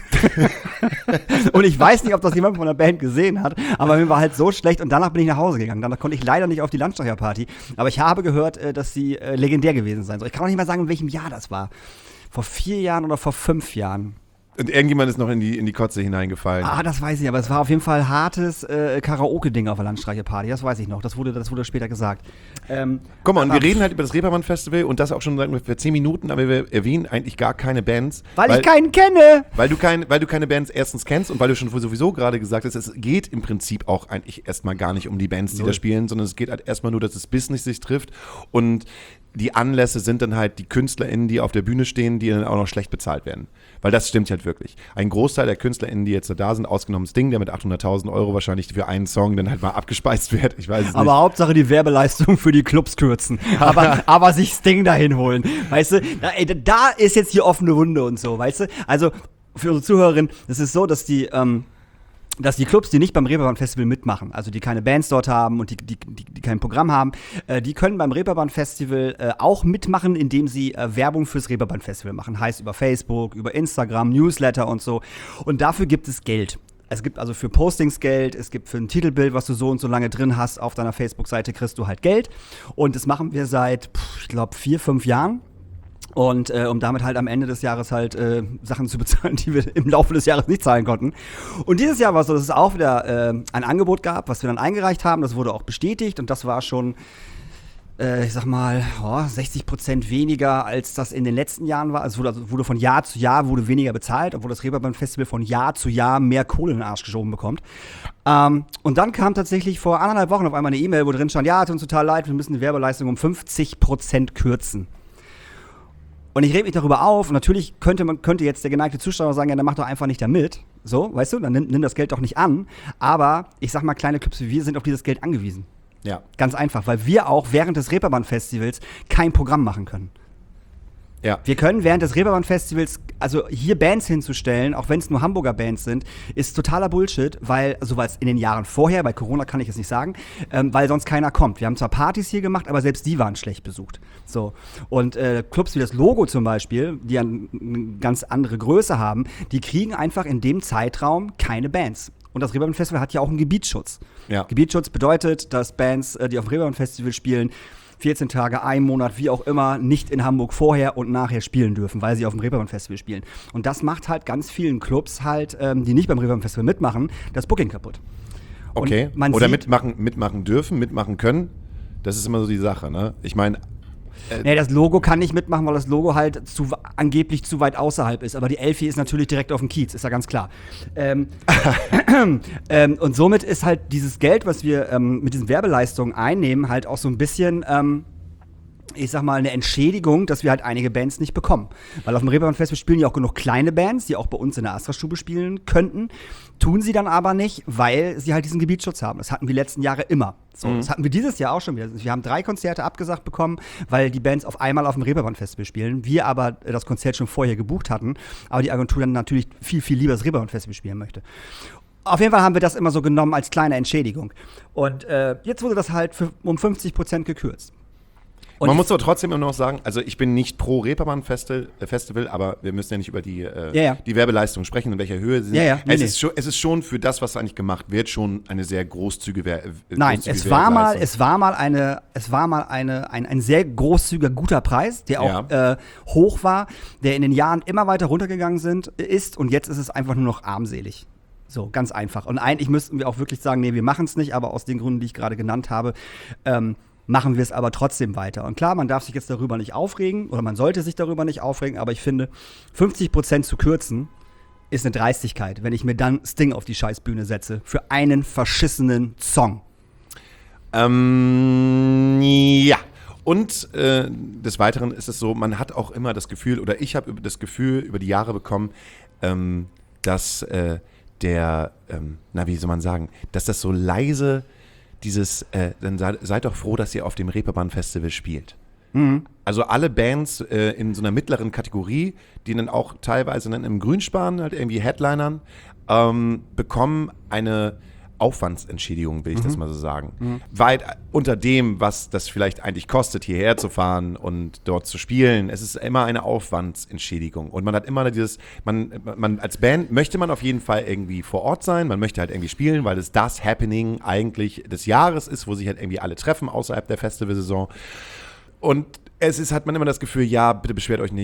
S3: Und ich weiß nicht, ob das jemand von der Band gesehen hat, aber mir war halt so schlecht und danach bin ich nach Hause gegangen. Danach konnte ich leider nicht auf die Landstreicher-Party. Aber ich habe gehört, dass sie legendär gewesen sein soll. Ich kann auch nicht mehr sagen, in welchem Jahr das war. Vor 4 Jahren oder vor 5 Jahren.
S4: Und irgendjemand ist noch in die Kotze hineingefallen.
S3: Das weiß ich nicht, aber es war auf jeden Fall hartes Karaoke-Ding auf der Landstreiche-Party, das weiß ich noch, das wurde später gesagt.
S4: Guck mal, und wir reden halt über das Reeperbahn-Festival und das auch schon seit ungefähr 10 Minuten, aber wir erwähnen eigentlich gar keine Bands.
S3: Weil ich keinen kenne!
S4: Weil du keine Bands erstens kennst und weil du schon sowieso gerade gesagt hast, es geht im Prinzip auch eigentlich erstmal gar nicht um die Bands, die da spielen, sondern es geht halt erstmal nur, dass das Business sich trifft und die Anlässe sind dann halt die KünstlerInnen, die auf der Bühne stehen, die dann auch noch schlecht bezahlt werden. Weil das stimmt halt wirklich. Ein Großteil der KünstlerInnen, die jetzt da sind, ausgenommen Sting, der mit 800.000 Euro wahrscheinlich für einen Song dann halt mal abgespeist wird. Ich weiß es nicht.
S3: Aber Hauptsache die Werbeleistung für die Clubs kürzen. aber sich Sting dahin holen. Weißt du, da ist jetzt hier offene Wunde und so, weißt du? Also für unsere Zuhörerinnen, es ist so, dass die Clubs, die nicht beim Reeperbahn-Festival mitmachen, also die keine Bands dort haben und die kein Programm haben, die können beim Reeperbahn-Festival auch mitmachen, indem sie Werbung fürs Reeperbahn-Festival machen. Heißt über Facebook, über Instagram, Newsletter und so. Und dafür gibt es Geld. Es gibt also für Postings Geld, es gibt für ein Titelbild, was du so und so lange drin hast, auf deiner Facebook-Seite kriegst du halt Geld. Und das machen wir seit, ich glaube, 4-5 Jahren. Und um damit halt am Ende des Jahres halt Sachen zu bezahlen, die wir im Laufe des Jahres nicht zahlen konnten. Und dieses Jahr war es so, dass es auch wieder ein Angebot gab, was wir dann eingereicht haben. Das wurde auch bestätigt und das war schon, ich sag mal, 60% weniger, als das in den letzten Jahren war. Es wurde von Jahr zu Jahr weniger bezahlt, obwohl das Reeperbahn-Festival von Jahr zu Jahr mehr Kohle in den Arsch geschoben bekommt. Und dann kam tatsächlich vor 1,5 Wochen auf einmal eine E-Mail, wo drin stand, ja, tut uns total leid, wir müssen die Werbeleistung um 50% kürzen. Und ich reg mich darüber auf, und natürlich könnte jetzt der geneigte Zuschauer sagen, ja, dann mach doch einfach nicht da mit. So, weißt du, dann nimm das Geld doch nicht an. Aber ich sag mal, kleine Clubs wie wir sind auf dieses Geld angewiesen.
S4: Ja.
S3: Ganz einfach, weil wir auch während des Reeperbahn-Festivals kein Programm machen können.
S4: Ja.
S3: Wir können während des Reeperbahn-Festivals, also hier Bands hinzustellen, auch wenn es nur Hamburger Bands sind, ist totaler Bullshit, weil, also weil es in den Jahren vorher, bei Corona kann ich es nicht sagen, weil sonst keiner kommt. Wir haben zwar Partys hier gemacht, aber selbst die waren schlecht besucht. So. Und Clubs wie das Logo zum Beispiel, die eine ganz andere Größe haben, die kriegen einfach in dem Zeitraum keine Bands. Und das Reeperbahn-Festival hat ja auch einen Gebietsschutz. Ja. Gebietsschutz bedeutet, dass Bands, die auf dem Reeperbahn-Festival spielen, 14 Tage, einen Monat, wie auch immer, nicht in Hamburg vorher und nachher spielen dürfen, weil sie auf dem Reeperbahn-Festival spielen. Und das macht halt ganz vielen Clubs halt, die nicht beim Reeperbahn-Festival mitmachen, das Booking kaputt.
S4: Okay, oder mitmachen dürfen, mitmachen können, das ist immer so die Sache, ne? Ich meine,
S3: nee, das Logo kann nicht mitmachen, weil das Logo halt angeblich zu weit außerhalb ist. Aber die Elfi ist natürlich direkt auf dem Kiez, ist ja ganz klar. Und somit ist halt dieses Geld, was wir mit diesen Werbeleistungen einnehmen, halt auch so ein bisschen, ich sag mal, eine Entschädigung, dass wir halt einige Bands nicht bekommen. Weil auf dem Reeperbahn-Festival spielen ja auch genug kleine Bands, die auch bei uns in der Astra-Stube spielen könnten. Tun sie dann aber nicht, weil sie halt diesen Gebietsschutz haben. Das hatten wir die letzten Jahre immer. So, das hatten wir dieses Jahr auch schon wieder. Wir haben 3 Konzerte abgesagt bekommen, weil die Bands auf einmal auf dem Reeperbahn-Festival spielen. Wir aber das Konzert schon vorher gebucht hatten, aber die Agentur dann natürlich viel, viel lieber das Reeperbahn-Festival spielen möchte. Auf jeden Fall haben wir das immer so genommen als kleine Entschädigung. Und jetzt wurde das halt um 50% gekürzt. Und
S4: man muss aber trotzdem immer noch sagen, also ich bin nicht pro Reeperbahn-Festival, aber wir müssen ja nicht über die Werbeleistung sprechen, in welcher Höhe sie sind. Es ist schon für das, was eigentlich gemacht wird, schon eine sehr großzügige Werbeleistung. Nein,
S3: es war mal ein sehr großzügiger, guter Preis, der auch hoch war, der in den Jahren immer weiter runtergegangen ist und jetzt ist es einfach nur noch armselig. So, ganz einfach. Und eigentlich müssten wir auch wirklich sagen, nee, wir machen es nicht, aber aus den Gründen, die ich gerade genannt habe, machen wir es aber trotzdem weiter. Und klar, man darf sich jetzt darüber nicht aufregen oder man sollte sich darüber nicht aufregen, aber ich finde, 50% zu kürzen ist eine Dreistigkeit, wenn ich mir dann Sting auf die Scheißbühne setze für einen verschissenen Song.
S4: Ja. Und des Weiteren ist es so, man hat auch immer das Gefühl, oder ich habe das Gefühl über die Jahre bekommen, dass wie soll man sagen, dass das so leise dann seid doch froh, dass ihr auf dem Reeperbahn-Festival spielt. Mhm. Also alle Bands in so einer mittleren Kategorie, die dann auch teilweise dann im Grünspan halt irgendwie Headlinern, bekommen eine Aufwandsentschädigung, will ich das mal so sagen. Weit unter dem, was das vielleicht eigentlich kostet, hierher zu fahren und dort zu spielen. Es ist immer eine Aufwandsentschädigung. Und man hat immer man als Band möchte man auf jeden Fall irgendwie vor Ort sein, man möchte halt irgendwie spielen, weil es das Happening eigentlich des Jahres ist, wo sich halt irgendwie alle treffen außerhalb der Festivalsaison. Und hat man immer das Gefühl, ja, bitte beschwert euch nicht.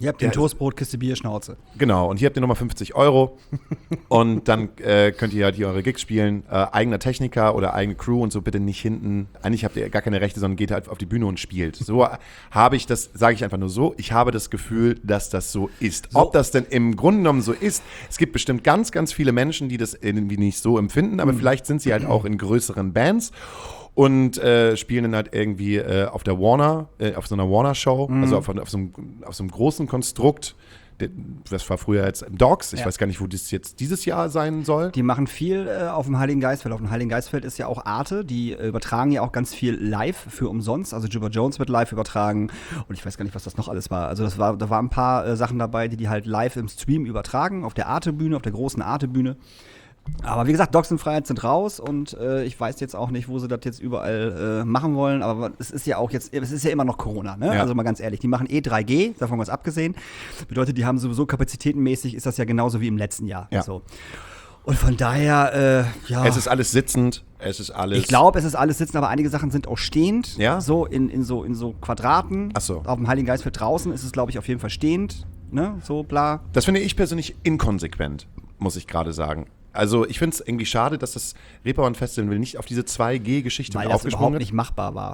S3: Ihr habt den Toastbrot, Kiste Bier, Schnauze.
S4: Genau, und hier habt ihr nochmal 50 € und dann könnt ihr halt hier eure Gigs spielen. Eigener Techniker oder eigene Crew und so bitte nicht hinten. Eigentlich habt ihr gar keine Rechte, sondern geht halt auf die Bühne und spielt. So habe ich das, sage ich einfach nur so, ich habe das Gefühl, dass das so ist. So. Ob das denn im Grunde genommen so ist, es gibt bestimmt ganz, ganz viele Menschen, die das irgendwie nicht so empfinden, aber vielleicht sind sie halt auch in größeren Bands. Und spielen dann halt irgendwie auf der Warner, auf so einer Warner-Show, also auf so einem großen Konstrukt. Das war früher jetzt im Dogs. Ich weiß gar nicht, wo das jetzt dieses Jahr sein soll.
S3: Die machen viel auf dem Heiligen Geistfeld. Auf dem Heiligen Geistfeld ist ja auch Arte. Die übertragen ja auch ganz viel live für umsonst. Also Jibber Jones wird live übertragen. Und ich weiß gar nicht, was das noch alles war. Also da waren ein paar Sachen dabei, die halt live im Stream übertragen. Auf der Arte-Bühne, auf der großen Arte-Bühne. Aber wie gesagt, Dogs in Freiheit sind raus und ich weiß jetzt auch nicht, wo sie das jetzt überall machen wollen, aber es ist ja auch jetzt, es ist ja immer noch Corona, ne? Ja. Also mal ganz ehrlich, die machen 3G, davon was abgesehen. Bedeutet, die haben sowieso kapazitätenmäßig, ist das ja genauso wie im letzten Jahr.
S4: Ja.
S3: So. Und von daher, ja.
S4: Es ist alles sitzend, es ist alles.
S3: Ich glaube, es ist alles sitzend, aber einige Sachen sind auch stehend.
S4: Ja?
S3: So in so Quadraten.
S4: Ach so.
S3: Auf dem Heiligen Geistfeld draußen ist es, glaube ich, auf jeden Fall stehend. Ne? So, bla.
S4: Das finde ich persönlich inkonsequent, muss ich gerade sagen. Also ich finde es irgendwie schade, dass das Reeperbahn Festival nicht auf diese 2G-Geschichte
S3: aufgesprungen ist. Weil das überhaupt nicht machbar war.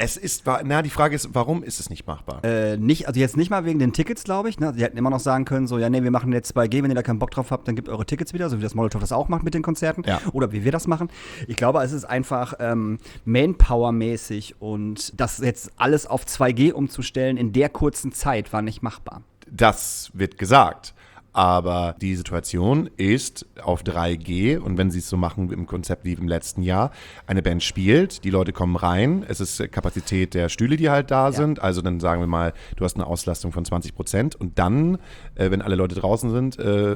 S4: Die Frage ist, warum ist es nicht machbar?
S3: Also jetzt nicht mal wegen den Tickets, glaube ich. Ne? Die hätten immer noch sagen können, so, ja, nee, wir machen jetzt 2G, wenn ihr da keinen Bock drauf habt, dann gebt eure Tickets wieder, so wie das Molotow das auch macht mit den Konzerten. Ja. Oder wie wir das machen. Ich glaube, es ist einfach Manpower-mäßig und das jetzt alles auf 2G umzustellen in der kurzen Zeit war nicht machbar.
S4: Das wird gesagt. Aber die Situation ist auf 3G und wenn sie es so machen im Konzept wie im letzten Jahr, eine Band spielt, die Leute kommen rein, es ist Kapazität der Stühle, die halt da sind, also dann sagen wir mal, du hast eine Auslastung von 20% und dann, wenn alle Leute draußen sind,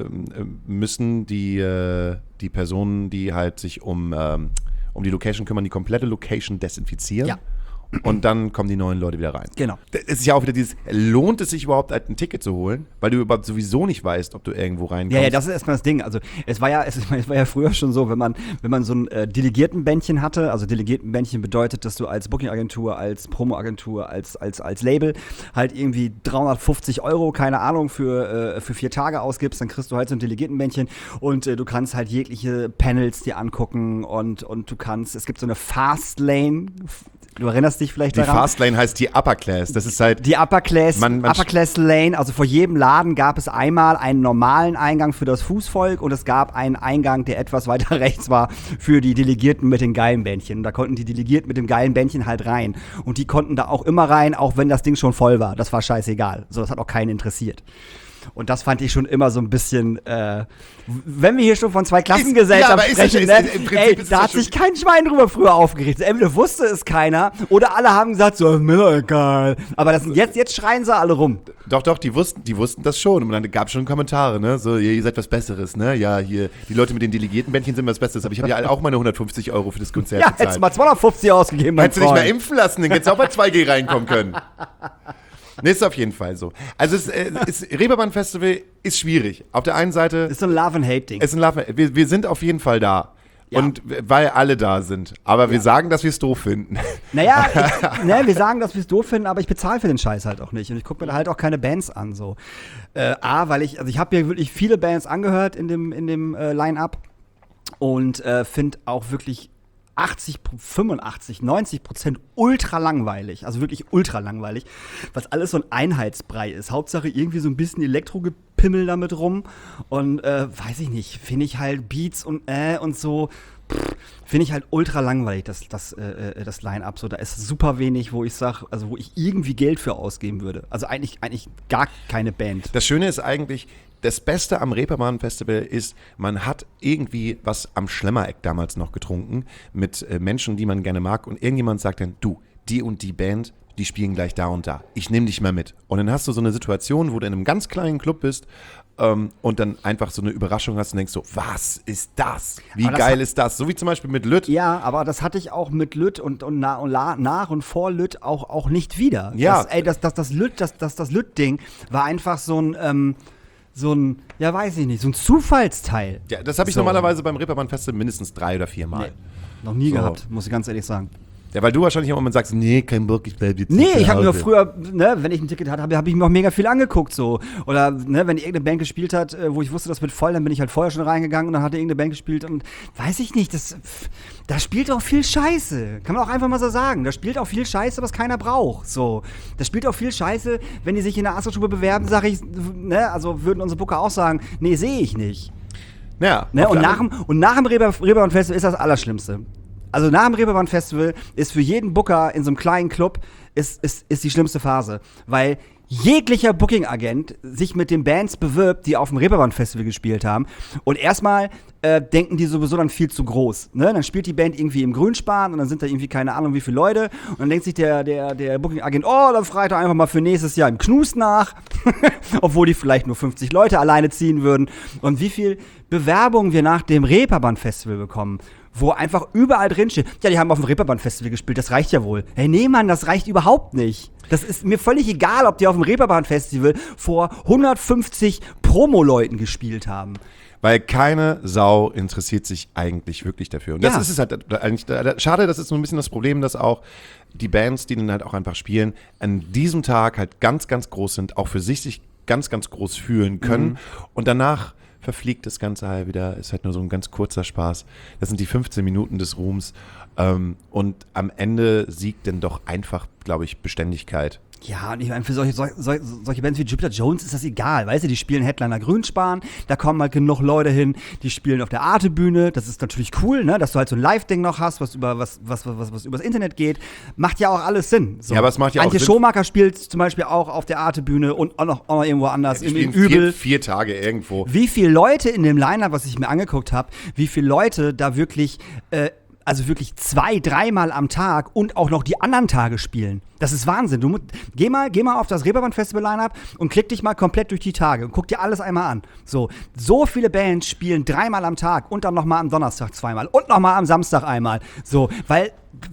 S4: müssen die Personen, die halt sich um die Location kümmern, die komplette Location desinfizieren. Ja. Und dann kommen die neuen Leute wieder rein.
S3: Genau.
S4: Es ist ja auch wieder dieses, lohnt es sich überhaupt, ein Ticket zu holen? Weil du überhaupt sowieso nicht weißt, ob du irgendwo reinkommst.
S3: Ja, das ist erstmal das Ding. Also es war ja früher schon so, wenn man so ein Delegiertenbändchen hatte, also Delegiertenbändchen bedeutet, dass du als Booking-Agentur, als Promo-Agentur, als Label halt irgendwie 350 €, keine Ahnung, für 4 Tage ausgibst, dann kriegst du halt so ein Delegiertenbändchen und du kannst halt jegliche Panels dir angucken und du kannst, es gibt so eine Fastlane. Du erinnerst dich vielleicht daran?
S4: Die Fastlane heißt die Upper Class. Das ist halt
S3: die Upper Class Lane. Also vor jedem Laden gab es einmal einen normalen Eingang für das Fußvolk und es gab einen Eingang, der etwas weiter rechts war für die Delegierten mit den geilen Bändchen. Und da konnten die Delegierten mit dem geilen Bändchen halt rein. Und die konnten da auch immer rein, auch wenn das Ding schon voll war. Das war scheißegal. So, das hat auch keinen interessiert. Und das fand ich schon immer so ein bisschen, wenn wir hier schon von zwei Klassengesellschaften sprechen, da hat sich kein Schwein drüber früher aufgeregt. Entweder wusste es keiner oder alle haben gesagt, so, mir doch egal. Aber jetzt schreien sie alle rum.
S4: Doch, die wussten das schon. Und dann gab es schon Kommentare, ne? So, ihr seid was Besseres, ne? Ja, hier, die Leute mit den Delegiertenbändchen sind was Besseres. Aber ich habe ja auch meine 150 € für das Konzert gezahlt.
S3: Ja, hättest du mal 250 ausgegeben,
S4: hättest du dich mal impfen lassen, dann hättest du auch bei 2G reinkommen können. Ne, ist auf jeden Fall so. Also Reeperbahn Festival ist schwierig. Auf der einen Seite
S3: ist so ein Love-and-Hate-Ding.
S4: Wir sind auf jeden Fall da. Ja. Und weil alle da sind. Aber wir sagen, dass wir es doof finden.
S3: Naja, wir sagen, dass wir es doof finden, aber ich bezahle für den Scheiß halt auch nicht. Und ich gucke mir da halt auch keine Bands an. So. Weil ich habe mir wirklich viele Bands angehört in dem Line-Up und finde auch wirklich 80, 85, 90% ultra langweilig, also wirklich ultra langweilig, was alles so ein Einheitsbrei ist. Hauptsache irgendwie so ein bisschen Elektrogepimmel damit rum und weiß ich nicht, finde ich halt Beats und so, finde ich halt ultra langweilig, das Line-Up. So, da ist super wenig, wo ich sage, also wo ich irgendwie Geld für ausgeben würde. Also eigentlich gar keine Band.
S4: Das Schöne ist eigentlich, das Beste am Reeperbahn Festival ist, man hat irgendwie was am Schlemmereck damals noch getrunken mit Menschen, die man gerne mag und irgendjemand sagt dann, du, die und die Band, die spielen gleich da und da. Ich nehme dich mal mit. Und dann hast du so eine Situation, wo du in einem ganz kleinen Club bist und dann einfach so eine Überraschung hast und denkst so, was ist das? Wie geil ist das? So wie zum Beispiel mit Lütt.
S3: Ja, aber das hatte ich auch mit Lütt und nach und vor Lütt auch nicht wieder.
S4: Ja.
S3: Das Lütt-Ding war einfach so ein ja, weiß ich nicht, so ein Zufallsteil.
S4: Ja, das habe ich normalerweise beim Reeperbahn Festival mindestens 3 oder 4 Mal.
S3: Nee, noch nie gehabt, muss ich ganz ehrlich sagen.
S4: Ja, weil du wahrscheinlich im Moment sagst, nee, kein Bock, ich bleib jetzt
S3: Nee,
S4: zu
S3: ich habe mir
S4: Hause.
S3: früher, ne, wenn ich ein Ticket hatte, habe ich mir auch mega viel angeguckt, so. Oder, ne, wenn irgendeine Band gespielt hat, wo ich wusste, das wird voll, dann bin ich halt vorher schon reingegangen und dann hat irgendeine Band gespielt und weiß ich nicht, da spielt auch viel Scheiße. Kann man auch einfach mal so sagen. Da spielt auch viel Scheiße, was keiner braucht, so. Da spielt auch viel Scheiße, wenn die sich in der Astra-Stube bewerben, sage ich, ne, also würden unsere Booker auch sagen, nee, sehe ich nicht.
S4: Ja.
S3: Ne, und nach dem Reeperbahn Festival ist das Allerschlimmste. Also nach dem Reeperbahn Festival ist für jeden Booker in so einem kleinen Club ist die schlimmste Phase, weil jeglicher Booking-Agent sich mit den Bands bewirbt, die auf dem Reeperbahn Festival gespielt haben. Und erstmal denken die sowieso dann viel zu groß. Ne? Dann spielt die Band irgendwie im Grünspan und dann sind da irgendwie keine Ahnung wie viele Leute. Und dann denkt sich der Booking-Agent, oh, dann fragt er einfach mal für nächstes Jahr im Knus nach. Obwohl die vielleicht nur 50 Leute alleine ziehen würden. Und wie viel Bewerbungen wir nach dem Reeperbahn Festival bekommen, wo einfach überall drin steht, ja, die haben auf dem Reeperbahn Festival gespielt, das reicht ja wohl. Hey, nee, Mann, das reicht überhaupt nicht. Das ist mir völlig egal, ob die auf dem Reeperbahn Festival vor 150 Promo-Leuten gespielt haben.
S4: Weil keine Sau interessiert sich eigentlich wirklich dafür. Und das ist es halt eigentlich, schade, das ist so ein bisschen das Problem, dass auch die Bands, die dann halt auch einfach spielen, an diesem Tag halt ganz, ganz groß sind, auch für sich ganz, ganz groß fühlen können und danach verfliegt das Ganze halt wieder, ist halt nur so ein ganz kurzer Spaß. Das sind die 15 Minuten des Ruhms und am Ende siegt dann doch einfach, glaube ich, Beständigkeit.
S3: Ja, und ich meine, für solche Bands wie Jupiter Jones ist das egal, weißt du, die spielen Headliner Grünspan, da kommen halt genug Leute hin, die spielen auf der Arte-Bühne, das ist natürlich cool, ne, dass du halt so ein Live-Ding noch hast, was übers Internet geht, macht ja auch alles Sinn. So.
S4: Ja, aber es macht ja
S3: Antje
S4: auch Sinn.
S3: Schomaker spielt zum Beispiel auch auf der Arte-Bühne und auch noch irgendwo anders,
S4: Die
S3: im
S4: spielen
S3: Übel.
S4: vier Tage irgendwo.
S3: Wie viele Leute in dem Line-Up, was ich mir angeguckt habe, wie viele Leute da wirklich, also wirklich 2-3 Mal am Tag und auch noch die anderen Tage spielen. Das ist Wahnsinn. Geh mal auf das Reeperbahn Festival Line-Up und klick dich mal komplett durch die Tage und guck dir alles einmal an. So viele Bands spielen 3 Mal am Tag und dann nochmal am Donnerstag 2-mal und nochmal am Samstag einmal. So, weil,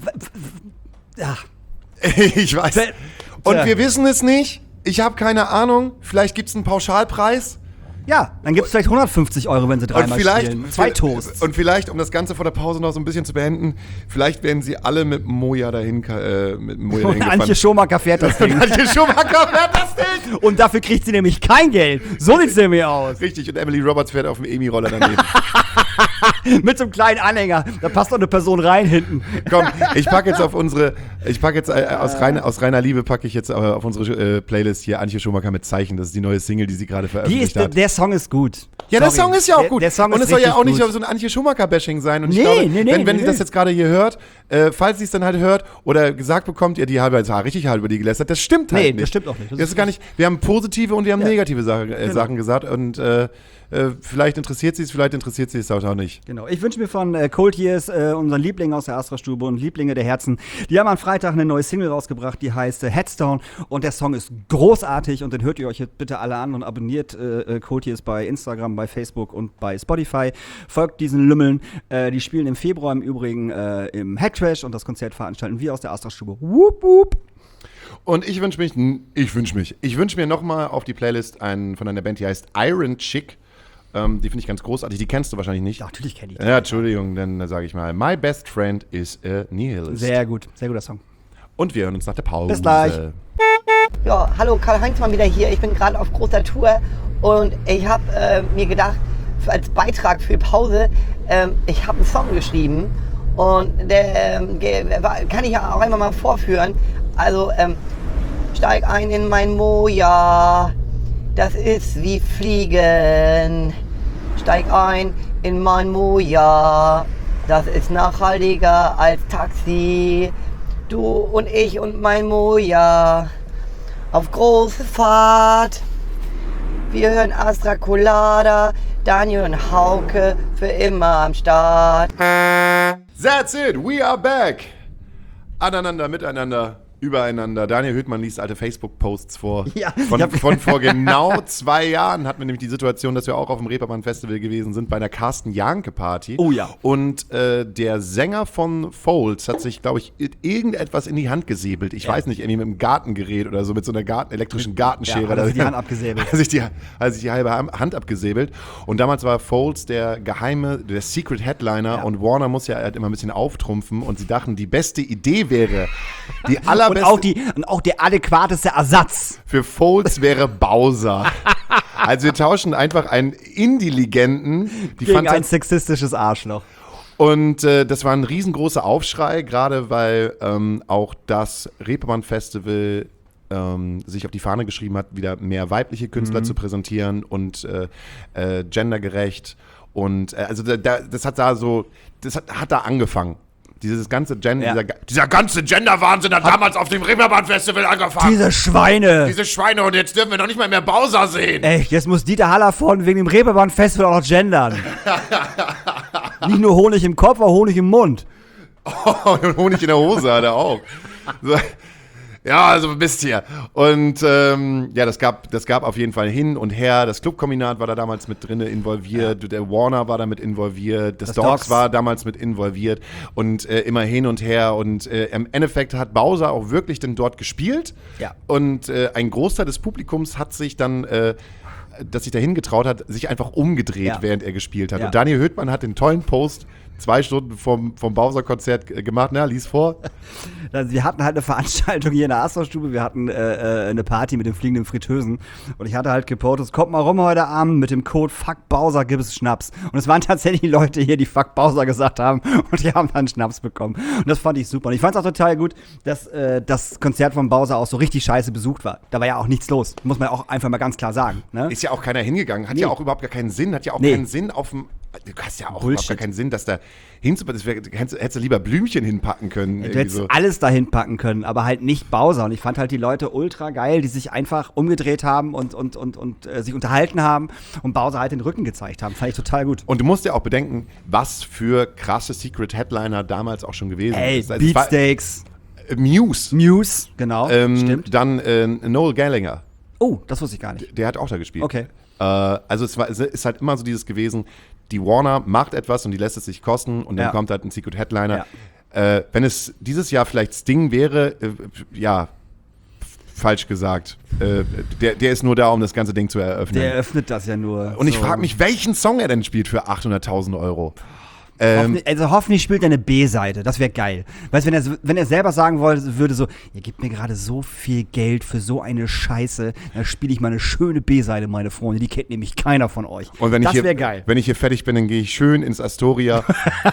S3: ja.
S4: Ich weiß. Und wir wissen es nicht. Ich habe keine Ahnung. Vielleicht gibt es einen Pauschalpreis.
S3: Ja, dann gibt es vielleicht 150 €, wenn sie 3-mal spielen. 2 Toasts.
S4: Und vielleicht, um das Ganze vor der Pause noch so ein bisschen zu beenden, vielleicht werden sie alle mit Moja dahin gefahren.
S3: Antje Schomaker fährt das Ding.
S4: Antje Schomaker fährt das Ding.
S3: Und dafür kriegt sie nämlich kein Geld. So sieht's nämlich aus.
S4: Richtig, und Emily Roberts fährt auf dem Emi-Roller daneben.
S3: Mit so einem kleinen Anhänger. Da passt doch eine Person rein hinten.
S4: Komm, aus reiner Liebe packe ich jetzt auf unsere Playlist hier Antje Schomaker mit Zeichen. Das ist die neue Single, die sie gerade veröffentlicht hat.
S3: Der Song ist gut.
S4: Ja, der Song ist ja auch gut.
S3: Der Song ist
S4: und es soll ja auch nicht
S3: gut.
S4: so ein Antje Schomaker-Bashing sein. Und ich glaube, wenn ihr das jetzt gerade hier hört, falls sie es dann halt hört oder gesagt bekommt, ihr die richtig halb über die gelästert, das stimmt halt nicht.
S3: Nee, das stimmt auch nicht.
S4: Das ist gar nicht. Wir haben positive und wir haben negative Sachen gesagt und vielleicht interessiert sie es auch nicht.
S3: Genau. Ich wünsche mir von Cold Years, unseren Liebling aus der Astra-Stube und Lieblinge der Herzen, die haben am Freitag eine neue Single rausgebracht, die heißt Headstone und der Song ist großartig und den hört ihr euch jetzt bitte alle an und abonniert Cold Years bei Instagram, bei Facebook und bei Spotify. Folgt diesen Lümmeln. Die spielen im Februar im Übrigen im Headtrash und das Konzert veranstalten wir aus der Astra-Stube. Wup, wup.
S4: Und ich wünsche mir nochmal auf die Playlist von einer Band, die heißt Iron Chick. Die finde ich ganz großartig. Die kennst du wahrscheinlich nicht.
S3: Ja, natürlich kenne ich die.
S4: Ja, Entschuldigung, dann sage ich mal. My Best Friend is a Nihilist.
S3: Sehr gut, sehr guter Song.
S4: Und wir hören uns nach der Pause.
S3: Bis gleich.
S1: Ja, hallo, Karl-Heinz mal wieder hier. Ich bin gerade auf großer Tour und ich habe mir gedacht, als Beitrag für Pause, ich habe einen Song geschrieben und der kann ich ja auch einmal mal vorführen. Also, steig ein in mein Moja, das ist wie Fliegen. Steig ein in mein Moja, das ist nachhaltiger als Taxi. Du und ich und mein Moja auf große Fahrt. Wir hören Astra Colada, Daniel und Hauke für immer am Start.
S4: That's it, we are back. Aneinander, miteinander, übereinander. Daniel Höhtmann liest alte Facebook-Posts vor.
S3: Ja,
S4: von vor genau 2 Jahren hatten wir nämlich die Situation, dass wir auch auf dem Reeperbahn-Festival gewesen sind, bei einer Carsten-Janke-Party.
S3: Oh ja.
S4: Und der Sänger von Folds hat sich, glaube ich, irgendetwas in die Hand gesäbelt. Ich weiß nicht, irgendwie mit einem Gartengerät oder so, mit so einer elektrischen Gartenschere.
S3: Hat er sich die Hand abgesäbelt.
S4: Hat sich die halbe Hand abgesäbelt. Und damals war Folds der Secret Headliner und Warner muss ja halt immer ein bisschen auftrumpfen und sie dachten, die beste Idee wäre, die allerbeste...
S3: Und auch der adäquateste Ersatz.
S4: Für Folds wäre Bowser. Also wir tauschen einfach einen Indie-Legenden.
S3: Gegen ein sexistisches Arschloch.
S4: Und das war ein riesengroßer Aufschrei, gerade weil auch das Reeperbahn-Festival sich auf die Fahne geschrieben hat, wieder mehr weibliche Künstler zu präsentieren und gendergerecht. Und also das hat da angefangen. Dieses ganze dieser ganze Gender-Wahnsinn hat damals auf dem Reeperbahn-Festival angefangen.
S3: Diese Schweine,
S4: und jetzt dürfen wir noch nicht mal mehr Bowser sehen.
S3: Echt, jetzt muss Dieter Hallervorden wegen dem Reeperbahn-Festival auch noch gendern. Nicht nur Honig im Kopf, auch Honig im Mund.
S4: Oh, und Honig in der Hose hat er auch. So. Ja, also bist hier. Und das gab auf jeden Fall hin und her. Das Clubkombinat war da damals mit drin involviert. Ja. Der Warner war da mit involviert. Das Dogs war damals mit involviert. Und immer hin und her. Und im Endeffekt hat Bowser auch wirklich dann dort gespielt.
S3: Ja.
S4: Und ein Großteil des Publikums hat sich dann... dass sich dahin getraut hat, sich einfach umgedreht, während er gespielt hat.
S3: Ja.
S4: Und Daniel Höhtmann hat den tollen Post 2 Stunden vom Bowser-Konzert gemacht. Na, lies vor.
S3: Also wir hatten halt eine Veranstaltung hier in der Astor-Stube. Wir hatten eine Party mit den fliegenden Fritteusen. Und ich hatte halt gepostet, kommt mal rum heute Abend mit dem Code Fuck Bowser, gibt es Schnaps. Und es waren tatsächlich Leute hier, die Fuck Bowser gesagt haben. Und die haben dann Schnaps bekommen. Und das fand ich super. Und ich fand es auch total gut, dass das Konzert von Bowser auch so richtig scheiße besucht war. Da war ja auch nichts los. Muss man auch einfach mal ganz klar sagen. Ne?
S4: Ist ja auch keiner hingegangen. Hat ja auch überhaupt gar keinen Sinn. Hat ja auch keinen Sinn auf dem... Du hast ja auch überhaupt gar keinen Sinn, dass da hättest du lieber Blümchen hinpacken können.
S3: Du hättest alles da hinpacken können, aber halt nicht Bowser. Und ich fand halt die Leute ultra geil, die sich einfach umgedreht haben und sich unterhalten haben und Bowser halt den Rücken gezeigt haben. Fand ich total gut.
S4: Und du musst ja auch bedenken, was für krasse Secret Headliner damals auch schon gewesen ist. Also
S3: Beatsteaks.
S4: Muse,
S3: genau, stimmt.
S4: Dann Noel Gallagher.
S3: Oh, das wusste ich gar nicht.
S4: Der hat auch da gespielt.
S3: Okay.
S4: Also es ist halt immer so dieses gewesen, die Warner macht etwas und die lässt es sich kosten und dann kommt halt ein Secret Headliner. Ja. Wenn es dieses Jahr vielleicht Sting wäre, falsch gesagt. Der ist nur da, um das ganze Ding zu eröffnen.
S3: Der eröffnet das ja nur.
S4: Und ich frage mich, welchen Song er denn spielt für 800.000 Euro.
S3: Hoffentlich spielt er eine B-Seite, das wäre geil. Weißt du, wenn er selber sagen würde, so, ihr gebt mir gerade so viel Geld für so eine Scheiße, dann spiele ich mal eine schöne B-Seite, meine Freunde, die kennt nämlich keiner von euch.
S4: Und das wäre geil. Wenn ich hier fertig bin, dann gehe ich schön ins Astoria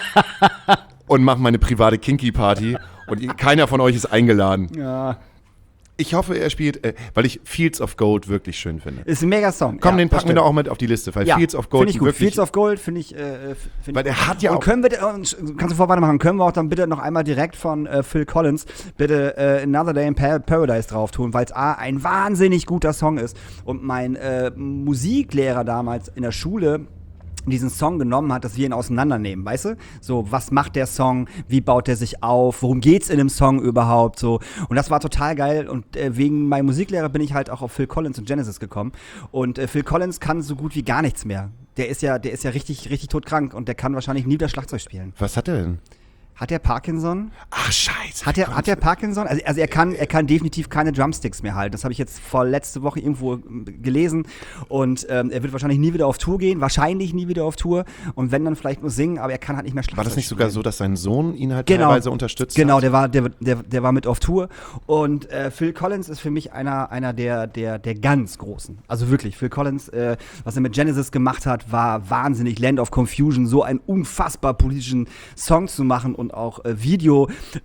S4: und mache meine private Kinky-Party und keiner von euch ist eingeladen.
S3: Ja.
S4: Ich hoffe, er spielt, weil ich Fields of Gold wirklich schön finde.
S3: Ist ein Mega-Song.
S4: Komm, den packen wir doch auch mit auf die Liste, weil Fields of Gold
S3: finde ich gut. Fields of Gold finde ich
S4: weil der hat ja
S3: und
S4: auch...
S3: kannst du vorwärts machen, können wir auch dann bitte noch einmal direkt von Phil Collins bitte Another Day in Paradise drauf tun, weil es ein wahnsinnig guter Song ist. Und mein Musiklehrer damals in der Schule diesen Song genommen hat, dass wir ihn auseinandernehmen, weißt du? So, was macht der Song? Wie baut der sich auf? Worum geht's in dem Song überhaupt? So. Und das war total geil und wegen meinem Musiklehrer bin ich halt auch auf Phil Collins und Genesis gekommen und Phil Collins kann so gut wie gar nichts mehr. Der ist ja richtig, richtig todkrank und der kann wahrscheinlich nie wieder Schlagzeug spielen.
S4: Was hat er denn?
S3: Hat der Parkinson?
S4: Ach, scheiße.
S3: Hat der Parkinson? Also er kann definitiv keine Drumsticks mehr halten. Das habe ich jetzt letzte Woche irgendwo gelesen. Und er wird wahrscheinlich nie wieder auf Tour gehen. Wahrscheinlich nie wieder auf Tour. Und wenn, dann vielleicht nur singen. Aber er kann halt nicht mehr Schlagzeug
S4: spielen. War das nicht sogar so, dass sein Sohn ihn halt
S3: teilweise
S4: unterstützt hat?
S3: Genau, der war mit auf Tour. Und Phil Collins ist für mich einer der ganz Großen. Also wirklich, Phil Collins, was er mit Genesis gemacht hat, war wahnsinnig. Land of Confusion, so einen unfassbar politischen Song zu machen und auch Video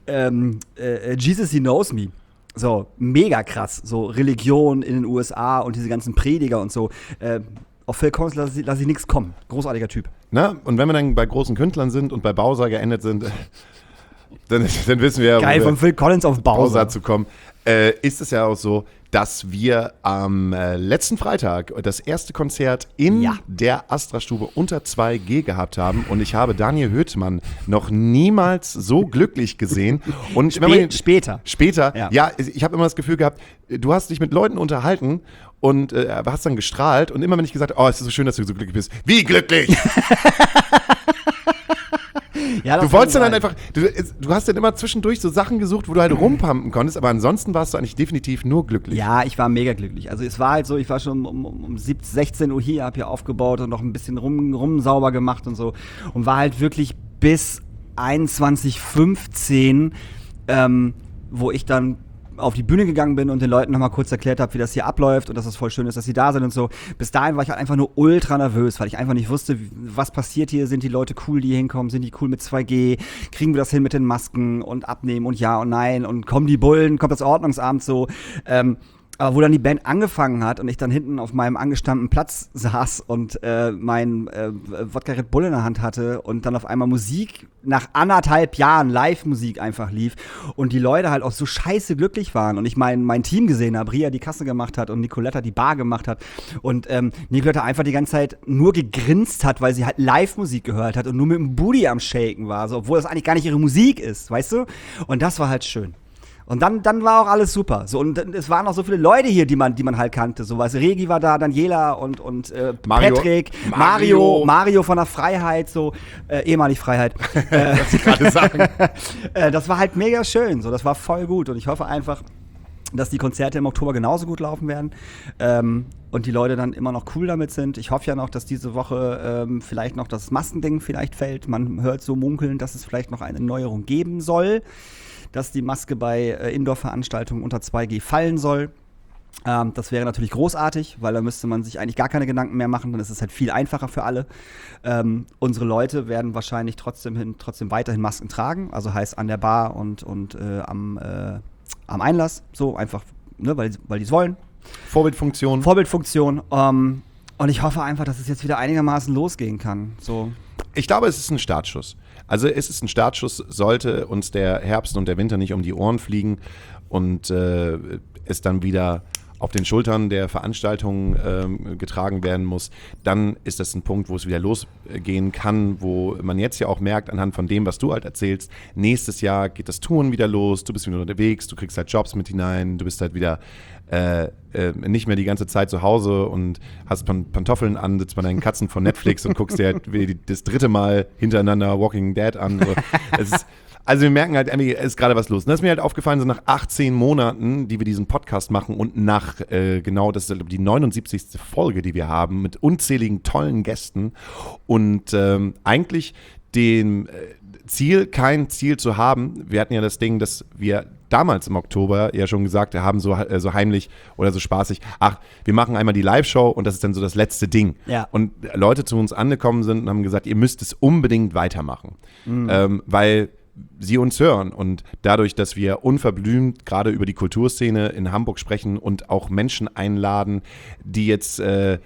S3: Jesus He Knows Me. So, mega krass. So Religion in den USA und diese ganzen Prediger und so. Auf Phil Collins lass ich nichts kommen. Großartiger Typ.
S4: Na, und wenn wir dann bei großen Künstlern sind und bei Bowser geendet sind, dann wissen wir ja,
S3: geil, von Phil Collins auf Bowser
S4: zu kommen, ist es ja auch so, dass wir am letzten Freitag das erste Konzert in der Astra-Stube unter 2G gehabt haben und ich habe Daniel Höhtmann noch niemals so glücklich gesehen. Und
S3: Später.
S4: Ja, ich habe immer das Gefühl gehabt, du hast dich mit Leuten unterhalten und hast dann gestrahlt und immer wenn ich gesagt habe, oh, es ist so schön, dass du so glücklich bist. Wie glücklich?
S3: Ja,
S4: du wolltest dann einfach, du hast dann immer zwischendurch so Sachen gesucht, wo du halt rumpumpen konntest, aber ansonsten warst du eigentlich definitiv nur glücklich.
S3: Ja, ich war mega glücklich. Also es war halt so, ich war schon um 16 Uhr hier, hab hier aufgebaut und noch ein bisschen rum sauber gemacht und so und war halt wirklich bis 21:15, wo ich dann auf die Bühne gegangen bin und den Leuten nochmal kurz erklärt habe, wie das hier abläuft und dass es voll schön ist, dass sie da sind und so. Bis dahin war ich halt einfach nur ultra nervös, weil ich einfach nicht wusste, was passiert hier, sind die Leute cool, die hier hinkommen, sind die cool mit 2G, kriegen wir das hin mit den Masken und abnehmen und ja und nein und kommen die Bullen, kommt das Ordnungsamt so. Aber wo dann die Band angefangen hat und ich dann hinten auf meinem angestammten Platz saß und mein Wodka Red Bull in der Hand hatte und dann auf einmal Musik nach 1,5 Jahren Live-Musik einfach lief und die Leute halt auch so scheiße glücklich waren und ich mein Team gesehen habe, Ria die Kasse gemacht hat und Nicoletta die Bar gemacht hat und Nicoletta einfach die ganze Zeit nur gegrinst hat, weil sie halt Live-Musik gehört hat und nur mit dem Booty am Shaken war, so, obwohl das eigentlich gar nicht ihre Musik ist, weißt du? Und das war halt schön. Und dann war auch alles super. So, und es waren auch so viele Leute hier, die man halt kannte. So was, Regi war da, Daniela und Patrick, Mario von der Freiheit, so ehemalig Freiheit.
S4: Was ich gerade sagen.
S3: Das war halt mega schön. So, das war voll gut. Und ich hoffe einfach, dass die Konzerte im Oktober genauso gut laufen werden. Und die Leute dann immer noch cool damit sind. Ich hoffe ja noch, dass diese Woche vielleicht noch das Maskending vielleicht fällt. Man hört so munkeln, dass es vielleicht noch eine Neuerung geben soll, dass die Maske bei Indoor-Veranstaltungen unter 2G fallen soll. Das wäre natürlich großartig, weil da müsste man sich eigentlich gar keine Gedanken mehr machen, dann ist es halt viel einfacher für alle. Unsere Leute werden wahrscheinlich trotzdem weiterhin Masken tragen, also heißt an der Bar und am Einlass, so einfach, ne, weil die es wollen.
S4: Vorbildfunktion.
S3: Und ich hoffe einfach, dass es jetzt wieder einigermaßen losgehen kann. So.
S4: Ich glaube, es ist ein Startschuss. Also es ist ein Startschuss, sollte uns der Herbst und der Winter nicht um die Ohren fliegen und es dann wieder auf den Schultern der Veranstaltungen getragen werden muss, dann ist das ein Punkt, wo es wieder losgehen kann, wo man jetzt ja auch merkt, anhand von dem, was du halt erzählst, nächstes Jahr geht das Touren wieder los, du bist wieder unterwegs, du kriegst halt Jobs mit hinein, du bist halt wieder nicht mehr die ganze Zeit zu Hause und hast Pantoffeln an, sitzt bei deinen Katzen von Netflix und guckst dir halt das dritte Mal hintereinander Walking Dead an. So. Also wir merken halt, es ist gerade was los. Und das ist mir halt aufgefallen, so nach 18 Monaten, die wir diesen Podcast machen und nach das ist die 79. Folge, die wir haben, mit unzähligen tollen Gästen und eigentlich dem kein Ziel zu haben. Wir hatten ja das Ding, dass wir damals im Oktober ja schon gesagt haben, so heimlich oder so spaßig, wir machen einmal die Live-Show und das ist dann so das letzte Ding.
S3: Ja.
S4: Und Leute zu uns angekommen sind und haben gesagt, ihr müsst es unbedingt weitermachen. Weil sie uns hören und dadurch, dass wir unverblümt gerade über die Kulturszene in Hamburg sprechen und auch Menschen einladen, die jetzt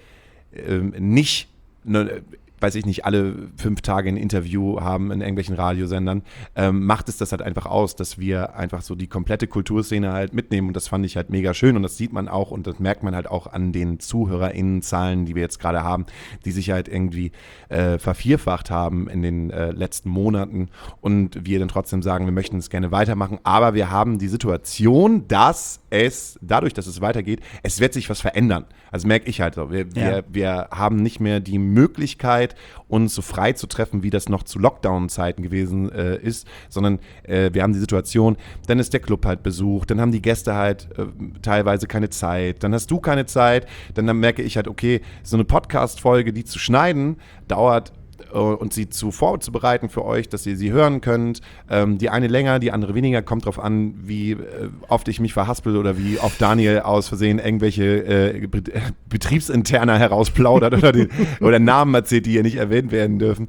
S4: nicht weiß ich nicht, alle 5 Tage ein Interview haben in irgendwelchen Radiosendern, macht es das halt einfach aus, dass wir einfach so die komplette Kulturszene halt mitnehmen und das fand ich halt mega schön und das sieht man auch und das merkt man halt auch an den ZuhörerInnenzahlen, die wir jetzt gerade haben, die sich halt irgendwie vervierfacht haben in den letzten Monaten und wir dann trotzdem sagen, wir möchten es gerne weitermachen, aber wir haben die Situation, dass dadurch, dass es weitergeht, es wird sich was verändern. Also merke ich halt so, wir haben nicht mehr die Möglichkeit, uns so frei zu treffen, wie das noch zu Lockdown-Zeiten gewesen ist, sondern wir haben die Situation, dann ist der Club halt besucht, dann haben die Gäste halt teilweise keine Zeit, dann hast du keine Zeit, dann merke ich halt, okay, so eine Podcast-Folge, die zu schneiden, dauert und sie vorzubereiten für euch, dass ihr sie hören könnt. Die eine länger, die andere weniger. Kommt drauf an, wie oft ich mich verhaspel oder wie oft Daniel aus Versehen irgendwelche Betriebsinterner herausplaudert oder Namen erzählt, die hier nicht erwähnt werden dürfen.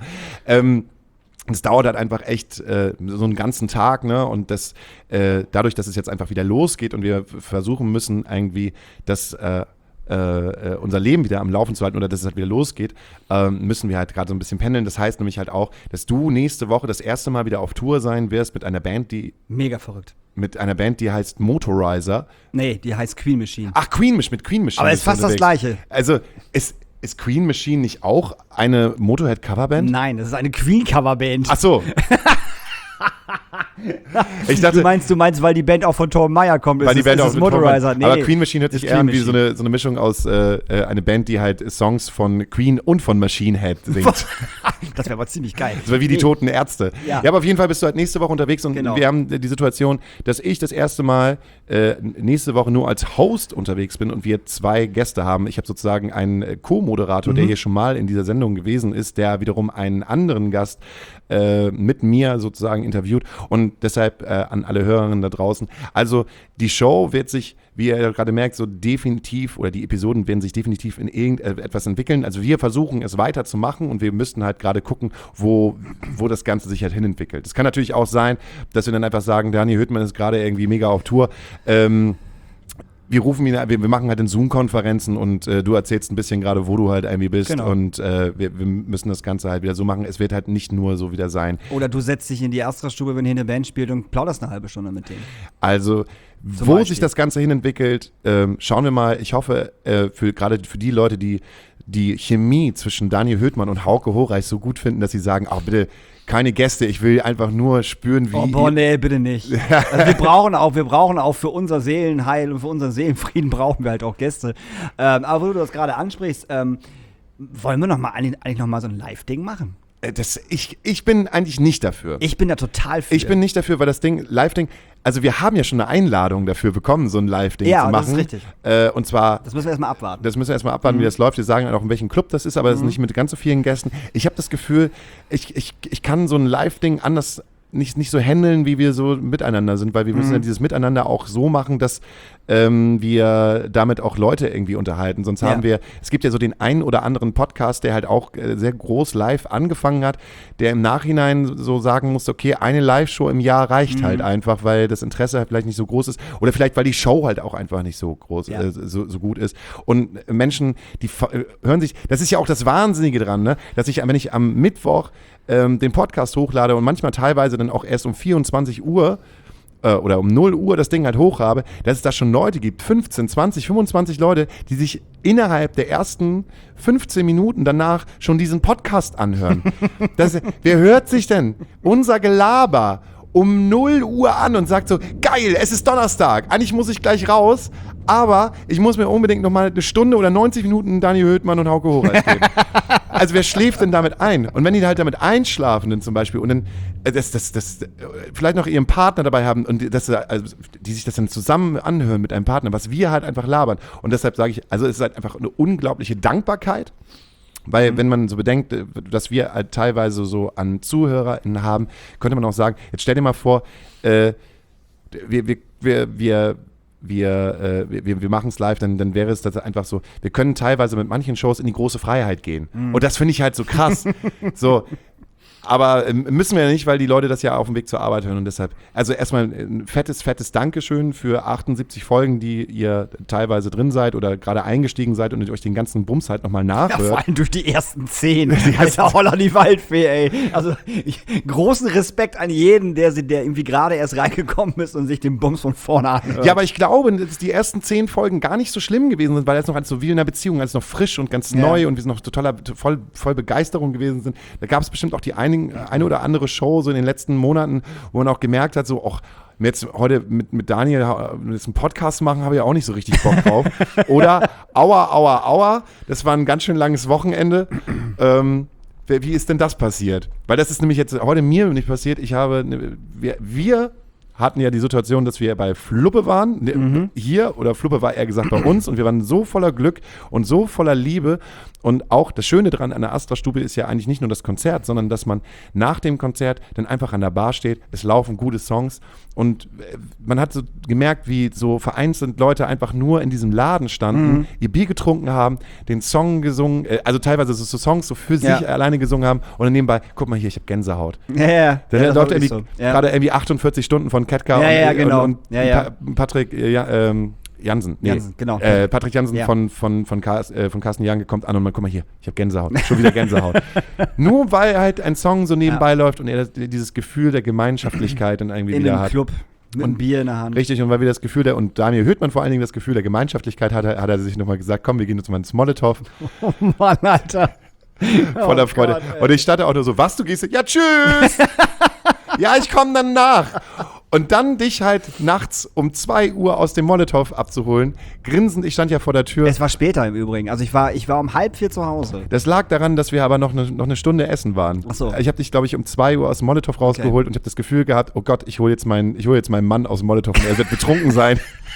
S4: Es dauert halt einfach echt so einen ganzen Tag, ne? Und dadurch, dass es jetzt einfach wieder losgeht und wir versuchen müssen, irgendwie das unser Leben wieder am Laufen zu halten oder dass es halt wieder losgeht, müssen wir halt gerade so ein bisschen pendeln. Das heißt nämlich halt auch, dass du nächste Woche das erste Mal wieder auf Tour sein wirst mit einer Band, die
S3: mega verrückt.
S4: Mit einer Band, die heißt Motorizer.
S3: Nee, die heißt Queen Machine.
S4: Ach, mit Queen Machine.
S3: Aber es ist fast das Gleiche.
S4: Also, ist Queen Machine nicht auch eine Motorhead-Coverband?
S3: Nein, das ist eine Queen-Coverband.
S4: Ach so. Ich dachte,
S3: du meinst, weil die Band auch von Tom Meyer kommt,
S4: weil die Band auch
S3: Motorizer.
S4: Nee, aber Queen Machine hört sich eher an wie so eine Mischung aus eine Band, die halt Songs von Queen und von Machine Head singt.
S3: Das wäre aber ziemlich geil.
S4: Das wäre wie die Toten Ärzte.
S3: Ja.
S4: Aber auf jeden Fall bist du halt nächste Woche unterwegs und wir haben die Situation, dass ich das erste Mal nächste Woche nur als Host unterwegs bin und wir 2 Gäste haben. Ich habe sozusagen einen Co-Moderator, der hier schon mal in dieser Sendung gewesen ist, der wiederum einen anderen Gast mit mir sozusagen interviewt und deshalb an alle Hörerinnen da draußen. Also die Show wird sich, wie ihr gerade merkt, so definitiv oder die Episoden werden sich definitiv in irgendetwas entwickeln. Also wir versuchen es weiterzumachen und wir müssten halt gerade gucken, wo das Ganze sich halt hinentwickelt. Es kann natürlich auch sein, dass wir dann einfach sagen, Daniel Hüttmann ist gerade irgendwie mega auf Tour. Wir rufen ihn, wir machen halt in Zoom-Konferenzen und du erzählst ein bisschen gerade, wo du halt irgendwie bist. Genau. Und wir müssen das Ganze halt wieder so machen. Es wird halt nicht nur so wieder sein.
S3: Oder du setzt dich in die Astra-Stube, wenn hier eine Band spielt und plauderst eine halbe Stunde mit denen.
S4: Also, wo sich das Ganze hinentwickelt, schauen wir mal. Ich hoffe, gerade für die Leute, die die Chemie zwischen Daniel Hüttmann und Hauke Horeich so gut finden, dass sie sagen, ach bitte, keine Gäste, ich will einfach nur spüren, wie...
S3: Oh boah, nee, bitte nicht. Also wir brauchen auch für unser Seelenheil und für unseren Seelenfrieden brauchen wir halt auch Gäste. Aber wo du das gerade ansprichst, wollen wir eigentlich noch mal so ein Live-Ding machen?
S4: Ich bin eigentlich nicht dafür.
S3: Ich bin da total für.
S4: Ich bin nicht dafür, weil das Live-Ding, also wir haben ja schon eine Einladung dafür bekommen, so ein Live-Ding zu machen. Ja, das ist
S3: richtig.
S4: Und zwar...
S3: Das müssen wir erstmal abwarten.
S4: Wie das läuft. Wir sagen auch, in welchem Club das ist, aber das ist nicht mit ganz so vielen Gästen. Ich habe das Gefühl, ich kann so ein Live-Ding anders nicht so handeln, wie wir so miteinander sind, weil wir müssen ja dieses Miteinander auch so machen, dass wir damit auch Leute irgendwie unterhalten. Sonst haben wir, es gibt ja so den einen oder anderen Podcast, der halt auch sehr groß live angefangen hat, der im Nachhinein so sagen muss, okay, eine Live-Show im Jahr reicht halt einfach, weil das Interesse halt vielleicht nicht so groß ist oder vielleicht, weil die Show halt auch einfach nicht so groß, so gut ist. Und Menschen, die hören sich, das ist ja auch das Wahnsinnige dran, ne? Dass wenn ich am Mittwoch den Podcast hochlade und manchmal teilweise dann auch erst um 24 Uhr oder um 0 Uhr das Ding halt hoch habe, dass es da schon Leute gibt, 15, 20, 25 Leute, die sich innerhalb der ersten 15 Minuten danach schon diesen Podcast anhören. Wer hört sich denn unser Gelaber um 0 Uhr an und sagt so, geil, es ist Donnerstag, eigentlich muss ich gleich raus, aber ich muss mir unbedingt noch mal eine Stunde oder 90 Minuten Daniel Hüttmann und Hauke Horeich geben. Also wer schläft denn damit ein? Und wenn die halt damit einschlafen dann zum Beispiel und dann vielleicht noch ihren Partner dabei haben und die sich das dann zusammen anhören mit einem Partner, was wir halt einfach labern. Und deshalb sage ich, also es ist halt einfach eine unglaubliche Dankbarkeit. Weil wenn man so bedenkt, dass wir halt teilweise so an ZuhörerInnen haben, könnte man auch sagen, jetzt stell dir mal vor, wir machen es live, dann wäre es das einfach so, wir können teilweise mit manchen Shows in die große Freiheit gehen. Und das finde ich halt so krass. So. Aber müssen wir ja nicht, weil die Leute das ja auf dem Weg zur Arbeit hören und deshalb, also erstmal ein fettes Dankeschön für 78 Folgen, die ihr teilweise drin seid oder gerade eingestiegen seid und euch den ganzen Bums halt nochmal nachhört. Ja, vor
S3: allem durch die ersten 10. Alter, Holla die Waldfee, ey. Also großen Respekt an jeden, der irgendwie gerade erst reingekommen ist und sich den Bums von vorne anhört.
S4: Ja, aber ich glaube, dass die ersten 10 Folgen gar nicht so schlimm gewesen sind, weil jetzt noch als so wie in einer Beziehung, als noch frisch und ganz neu und wir noch voll Begeisterung gewesen sind. Da gab es bestimmt auch die eine oder andere Show so in den letzten Monaten, wo man auch gemerkt hat, so, jetzt heute mit Daniel jetzt einen Podcast machen, habe ich auch nicht so richtig Bock drauf. Oder aua, das war ein ganz schön langes Wochenende. Wie ist denn das passiert? Weil das ist nämlich jetzt heute mir nicht passiert. Wir hatten ja die Situation, dass wir bei Fluppe waren, hier, oder Fluppe war eher gesagt bei uns und wir waren so voller Glück und so voller Liebe und auch das Schöne dran an der Astra-Stube ist ja eigentlich nicht nur das Konzert, sondern dass man nach dem Konzert dann einfach an der Bar steht, es laufen gute Songs und man hat so gemerkt, wie so vereinzelt Leute einfach nur in diesem Laden standen, ihr Bier getrunken haben, den Song gesungen, also teilweise so Songs so für sich alleine gesungen haben und dann nebenbei, guck mal hier, ich habe Gänsehaut.
S3: Ja.
S4: Der läuft irgendwie gerade irgendwie 48 Stunden von Ketka und
S3: genau.
S4: Patrick, Jansen.
S3: Genau.
S4: Patrick Jansen von Carsten Janke kommt an und man, guck mal hier, ich habe Gänsehaut. Schon wieder Gänsehaut. Nur weil halt ein Song so nebenbei läuft und er dieses Gefühl der Gemeinschaftlichkeit dann irgendwie
S3: in
S4: wieder
S3: einem
S4: hat.
S3: Club mit einem Bier in der Hand.
S4: Richtig, und weil wir das Gefühl und Daniel Hüttmann vor allen Dingen das Gefühl der Gemeinschaftlichkeit hat er sich nochmal gesagt, komm, wir gehen jetzt mal ins Molotow.
S3: Oh Mann, Alter.
S4: Voller Freude.
S3: Gott,
S4: und ich starte auch nur so, was, du gehst? Ja, tschüss! Ja, ich komme dann nach. Und dann dich halt nachts um 2 Uhr aus dem Molotow abzuholen, grinsend, ich stand ja vor der Tür.
S3: Es war später im Übrigen, also ich war um 3:30 zu Hause.
S4: Das lag daran, dass wir aber noch eine Stunde essen waren.
S3: Ach so.
S4: Ich habe dich, glaube ich, um 2 Uhr aus dem Molotow rausgeholt und ich habe das Gefühl gehabt, oh Gott, ich hole jetzt meinen Mann aus dem Molotow und er wird betrunken sein.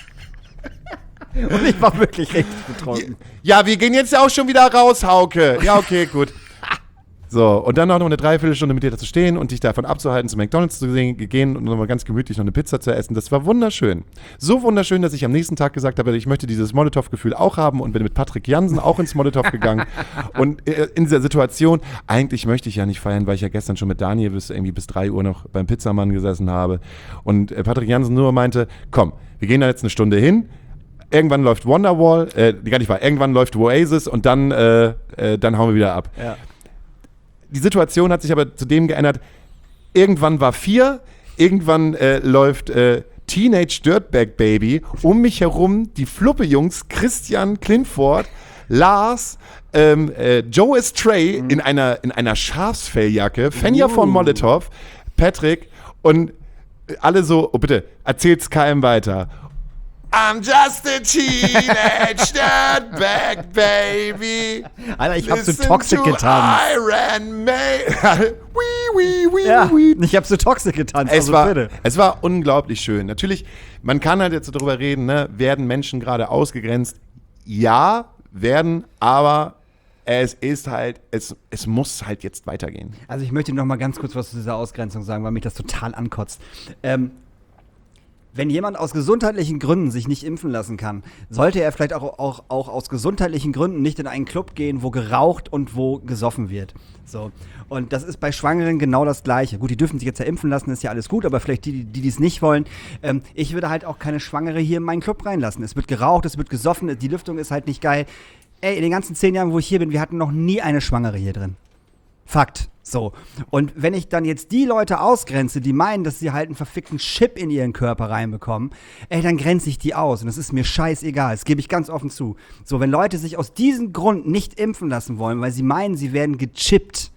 S3: Und ich war wirklich richtig betrunken.
S4: Ja, wir gehen jetzt ja auch schon wieder raus, Hauke. Ja, okay, gut. So, und dann noch eine Dreiviertelstunde mit dir da zu stehen und dich davon abzuhalten, zu McDonald's zu gehen und nochmal ganz gemütlich noch eine Pizza zu essen. Das war wunderschön. So wunderschön, dass ich am nächsten Tag gesagt habe, ich möchte dieses Molotow-Gefühl auch haben und bin mit Patrick Jansen auch ins Molotow gegangen. Und in dieser Situation, eigentlich möchte ich ja nicht feiern, weil ich ja gestern schon mit Daniel bis 3 Uhr noch beim Pizzamann gesessen habe. Und Patrick Jansen nur meinte, komm, wir gehen da jetzt eine Stunde hin. Irgendwann läuft Wonderwall, irgendwann läuft Oasis und dann hauen wir wieder ab.
S3: Ja.
S4: Die Situation hat sich aber zudem geändert. Irgendwann war 4, irgendwann läuft Teenage Dirtbag Baby, um mich herum die Fluppe-Jungs Christian Klinford, Lars, Joe Estray in einer Schafsfelljacke, Fenja von Molotow, Patrick und alle so, oh bitte, erzähl's keinem weiter. I'm just a teenage dirtbag baby.
S3: Alter, ich hab so Toxic getanzt.
S4: Iron Man.
S3: Ja, ich hab so Toxic getanzt.
S4: Es war unglaublich schön. Natürlich, man kann halt jetzt darüber reden, ne, werden Menschen gerade ausgegrenzt? Ja, werden, aber es ist halt, es muss halt jetzt weitergehen.
S3: Also ich möchte noch mal ganz kurz was zu dieser Ausgrenzung sagen, weil mich das total ankotzt. Wenn jemand aus gesundheitlichen Gründen sich nicht impfen lassen kann, sollte er vielleicht auch aus gesundheitlichen Gründen nicht in einen Club gehen, wo geraucht und wo gesoffen wird. So. Und das ist bei Schwangeren genau das Gleiche. Gut, die dürfen sich jetzt ja impfen lassen, ist ja alles gut, aber vielleicht die es nicht wollen. Ich würde halt auch keine Schwangere hier in meinen Club reinlassen. Es wird geraucht, es wird gesoffen, die Lüftung ist halt nicht geil. Ey, in den ganzen 10 Jahren, wo ich hier bin, wir hatten noch nie eine Schwangere hier drin. Fakt. So. Und wenn ich dann jetzt die Leute ausgrenze, die meinen, dass sie halt einen verfickten Chip in ihren Körper reinbekommen, dann grenze ich die aus. Und das ist mir scheißegal. Das gebe ich ganz offen zu. So, wenn Leute sich aus diesem Grund nicht impfen lassen wollen, weil sie meinen, sie werden gechippt,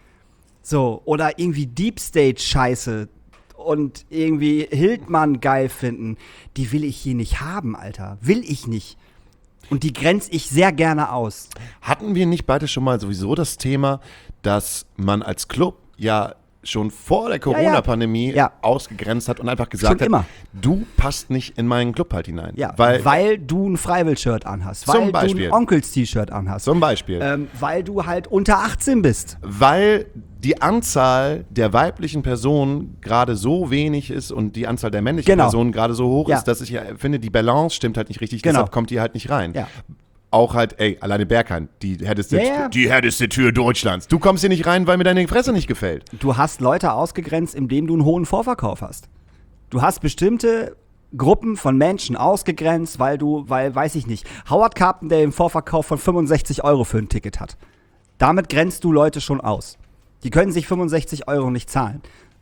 S3: so, oder irgendwie Deep State Scheiße und irgendwie Hildmann geil finden, die will ich hier nicht haben, Alter. Will ich nicht. Und die grenze ich sehr gerne aus.
S4: Hatten wir nicht beide schon mal sowieso das Thema, dass man als Club ja schon vor der Corona-Pandemie ausgegrenzt hat und einfach gesagt hat, du passt nicht in meinen Club halt hinein.
S3: Ja, weil du ein Freiwill-Shirt anhast, weil du ein Onkels-T-Shirt anhast.
S4: Zum Beispiel.
S3: Weil du halt unter 18 bist.
S4: Weil die Anzahl der weiblichen Personen gerade so wenig ist und die Anzahl der männlichen Personen gerade so hoch ist, dass ich finde, die Balance stimmt halt nicht richtig, deshalb kommt die halt nicht rein. Ja. Auch halt, alleine Bergheim, die härteste Tür Deutschlands. Du kommst hier nicht rein, weil mir deine Fresse nicht gefällt.
S3: Du hast Leute ausgegrenzt, indem du einen hohen Vorverkauf hast. Du hast bestimmte Gruppen von Menschen ausgegrenzt, weil weiß ich nicht, Howard Carpendale im Vorverkauf von 65 € für ein Ticket hat. Damit grenzt du Leute schon aus. Die können sich 65 € nicht zahlen.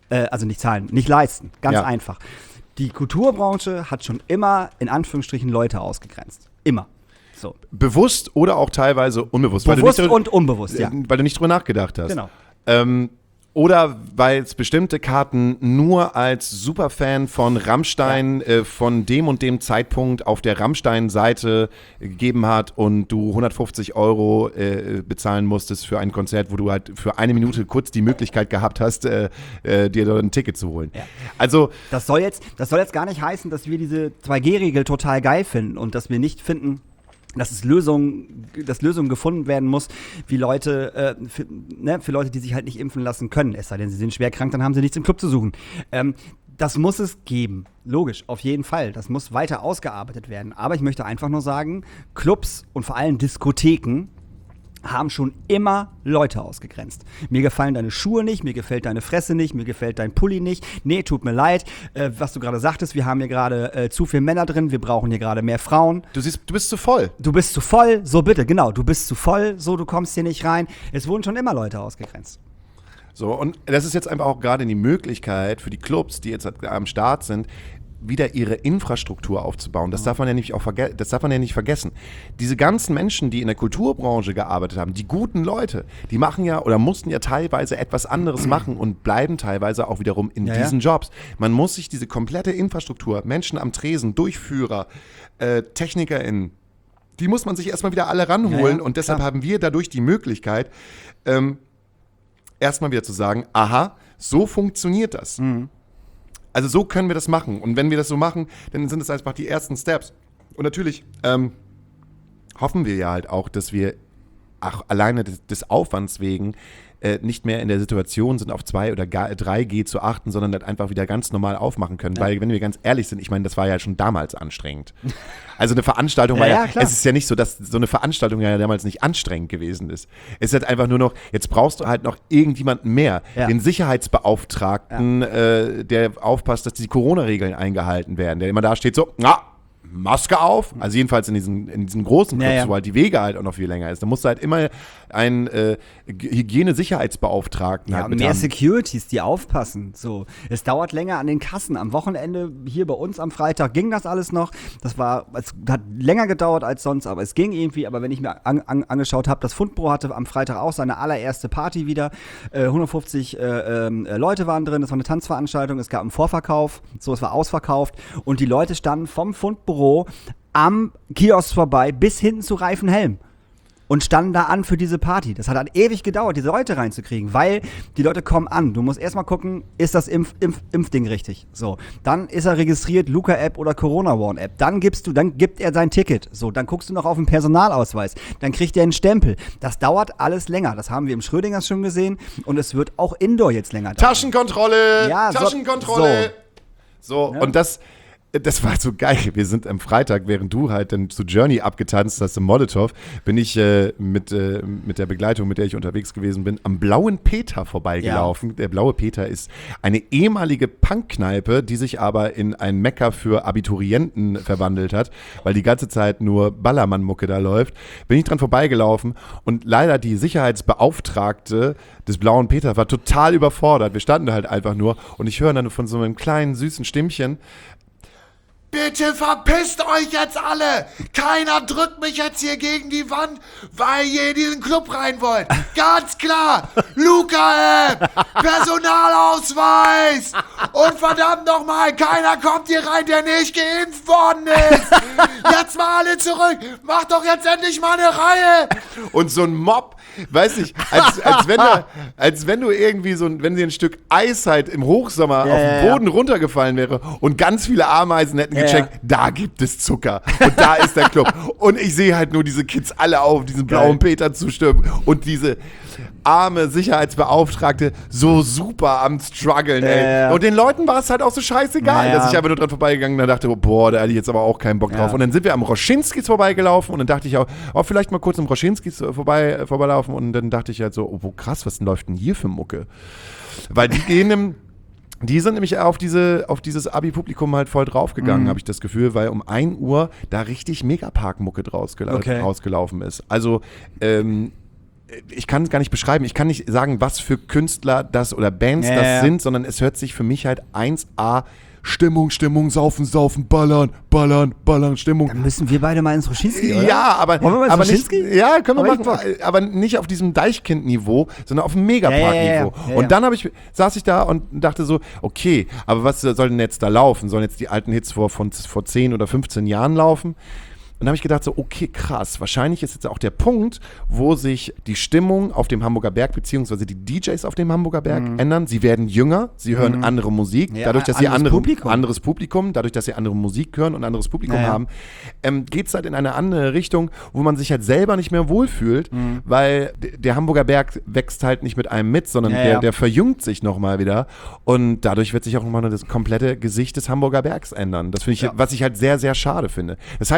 S3: Nicht leisten. Ganz einfach. Die Kulturbranche hat schon immer, in Anführungsstrichen, Leute ausgegrenzt. Immer. So.
S4: Bewusst oder auch teilweise unbewusst.
S3: Bewusst und unbewusst, ja.
S4: Weil du nicht drüber nachgedacht hast.
S3: Genau.
S4: Oder weil es bestimmte Karten nur als Superfan von Rammstein von dem und dem Zeitpunkt auf der Rammstein-Seite gegeben hat und du 150 € bezahlen musstest für ein Konzert, wo du halt für 1 Minute kurz die Möglichkeit gehabt hast, dir dort ein Ticket zu holen. Ja. Also
S3: das soll jetzt gar nicht heißen, dass wir diese 2G-Regel total geil finden und dass wir nicht finden, dass Lösung gefunden werden muss, wie Leute, für Leute, die sich halt nicht impfen lassen können. Es sei denn, sie sind schwer krank, dann haben sie nichts im Club zu suchen. Das muss es geben. Logisch, auf jeden Fall. Das muss weiter ausgearbeitet werden. Aber ich möchte einfach nur sagen, Clubs und vor allem Diskotheken haben schon immer Leute ausgegrenzt. Mir gefallen deine Schuhe nicht, mir gefällt deine Fresse nicht, mir gefällt dein Pulli nicht. Nee, tut mir leid. Was du gerade sagtest, wir haben hier gerade zu viele Männer drin, wir brauchen hier gerade mehr Frauen.
S4: Du bist zu voll.
S3: Du bist zu voll, so bitte, genau. Du bist zu voll, so du kommst hier nicht rein. Es wurden schon immer Leute ausgegrenzt.
S4: So, und das ist jetzt einfach auch gerade die Möglichkeit für die Clubs, die jetzt am Start sind, wieder ihre Infrastruktur aufzubauen. Das darf man ja nicht vergessen. Diese ganzen Menschen, die in der Kulturbranche gearbeitet haben, die guten Leute, die machen ja oder mussten ja teilweise etwas anderes machen und bleiben teilweise auch wiederum in diesen Jobs. Man muss sich diese komplette Infrastruktur, Menschen am Tresen, Durchführer, TechnikerInnen, die muss man sich erstmal wieder alle ranholen und deshalb haben wir dadurch die Möglichkeit, erstmal wieder zu sagen, aha, so funktioniert das. Mhm. Also so können wir das machen. Und wenn wir das so machen, dann sind es einfach die ersten Steps. Und natürlich hoffen wir ja halt auch, dass wir alleine des Aufwands wegen nicht mehr in der Situation sind, auf 2 oder 3G zu achten, sondern das einfach wieder ganz normal aufmachen können. Ja. Weil, wenn wir ganz ehrlich sind, ich meine, das war ja schon damals anstrengend. Also eine Veranstaltung war ja, es ist ja nicht so, dass so eine Veranstaltung ja damals nicht anstrengend gewesen ist. Es ist halt einfach nur noch, jetzt brauchst du halt noch irgendjemanden mehr, den Sicherheitsbeauftragten, der aufpasst, dass die Corona-Regeln eingehalten werden, der immer da steht so, Maske auf, also jedenfalls in diesen großen Clubs, wo halt die Wege halt auch noch viel länger ist. Da musst du halt immer einen Hygiene-Sicherheitsbeauftragten halt mit
S3: mehr
S4: haben.
S3: Securities, die aufpassen. So, es dauert länger an den Kassen. Am Wochenende, hier bei uns am Freitag, ging das alles noch. Es hat länger gedauert als sonst, aber es ging irgendwie. Aber wenn ich mir angeschaut habe, das Fundbüro hatte am Freitag auch seine allererste Party wieder. 150 Leute waren drin, das war eine Tanzveranstaltung, es gab einen Vorverkauf, so, es war ausverkauft und die Leute standen vom Fundbüro am Kiosk vorbei bis hinten zu Reifenhelm und standen da an für diese Party. Das hat halt ewig gedauert, diese Leute reinzukriegen, weil die Leute kommen an. Du musst erstmal gucken, ist das Impfding richtig? So, dann ist er registriert, Luca-App oder Corona-Warn-App. Dann gibt er sein Ticket. So, dann guckst du noch auf den Personalausweis. Dann kriegt er einen Stempel. Das dauert alles länger. Das haben wir im Schrödingers schon gesehen und es wird auch Indoor jetzt länger dauern.
S4: Taschenkontrolle! Ja, Taschenkontrolle! So, ja. Und das war so geil. Wir sind am Freitag, während du halt dann zu Journey abgetanzt hast im Molotow, bin ich mit der Begleitung, mit der ich unterwegs gewesen bin, am Blauen Peter vorbeigelaufen. Ja. Der Blaue Peter ist eine ehemalige Punkkneipe, die sich aber in ein Mekka für Abiturienten verwandelt hat, weil die ganze Zeit nur Ballermann-Mucke da läuft. Bin ich dran vorbeigelaufen und leider die Sicherheitsbeauftragte des Blauen Peter war total überfordert. Wir standen da halt einfach nur und ich höre dann von so einem kleinen, süßen Stimmchen: Bitte verpisst euch jetzt alle! Keiner drückt mich jetzt hier gegen die Wand, weil ihr in diesen Club rein wollt. Ganz klar! Luca-App! Personalausweis! Und verdammt nochmal, keiner kommt hier rein, der nicht geimpft worden ist! Jetzt mal alle zurück! Macht doch jetzt endlich mal eine Reihe! Und so ein Mob, weiß ich, als wenn du irgendwie wenn dir ein Stück Eis halt im Hochsommer auf den Boden runtergefallen wäre und ganz viele Ameisen hätten gecheckt, da gibt es Zucker und da ist der Club. Und ich sehe halt nur diese Kids alle auf diesen Blauen Peter zustimmen und diese arme Sicherheitsbeauftragte so super am struggeln, ey. Und den Leuten war es halt auch so scheißegal, dass ich einfach nur dran vorbeigegangen bin und dachte, boah, da hatte ich jetzt aber auch keinen Bock drauf. Und dann sind wir am Roschinskis vorbeigelaufen und dann dachte ich auch, vielleicht mal kurz am Roschinskis vorbeilaufen und dann dachte ich halt so, oh, krass, was läuft denn hier für Mucke? Weil die sind nämlich auf dieses Abi-Publikum halt voll draufgegangen, habe ich das Gefühl, weil um 1 Uhr da richtig Megapark-Mucke rausgelaufen ist. Also, ich kann es gar nicht beschreiben. Ich kann nicht sagen, was für Künstler das oder Bands das sind, sondern es hört sich für mich halt 1A Stimmung, saufen, ballern, Stimmung.
S3: Dann müssen wir beide mal ins Roschinski, oder?
S4: Ja, aber
S3: wollen wir mal ins Roschinski?
S4: Ja, können wir machen, aber nicht auf diesem Deichkind-Niveau, sondern auf dem Megapark-Niveau. Und dann saß ich da und dachte so, okay, aber was soll denn jetzt da laufen? Sollen jetzt die alten Hits vor 10 oder 15 Jahren laufen? Und dann habe ich gedacht so, okay, krass, wahrscheinlich ist jetzt auch der Punkt, wo sich die Stimmung auf dem Hamburger Berg beziehungsweise die DJs auf dem Hamburger Berg ändern. Sie werden jünger, sie hören andere Musik. Dadurch, dass sie anderes Publikum, dadurch, dass sie andere Musik hören und anderes Publikum haben, geht es halt in eine andere Richtung, wo man sich halt selber nicht mehr wohlfühlt, weil der Hamburger Berg wächst halt nicht mit einem mit, sondern der verjüngt sich nochmal wieder und dadurch wird sich auch nochmal das komplette Gesicht des Hamburger Bergs ändern. Das finde ich, was ich halt sehr, sehr schade finde. Das heißt natürlich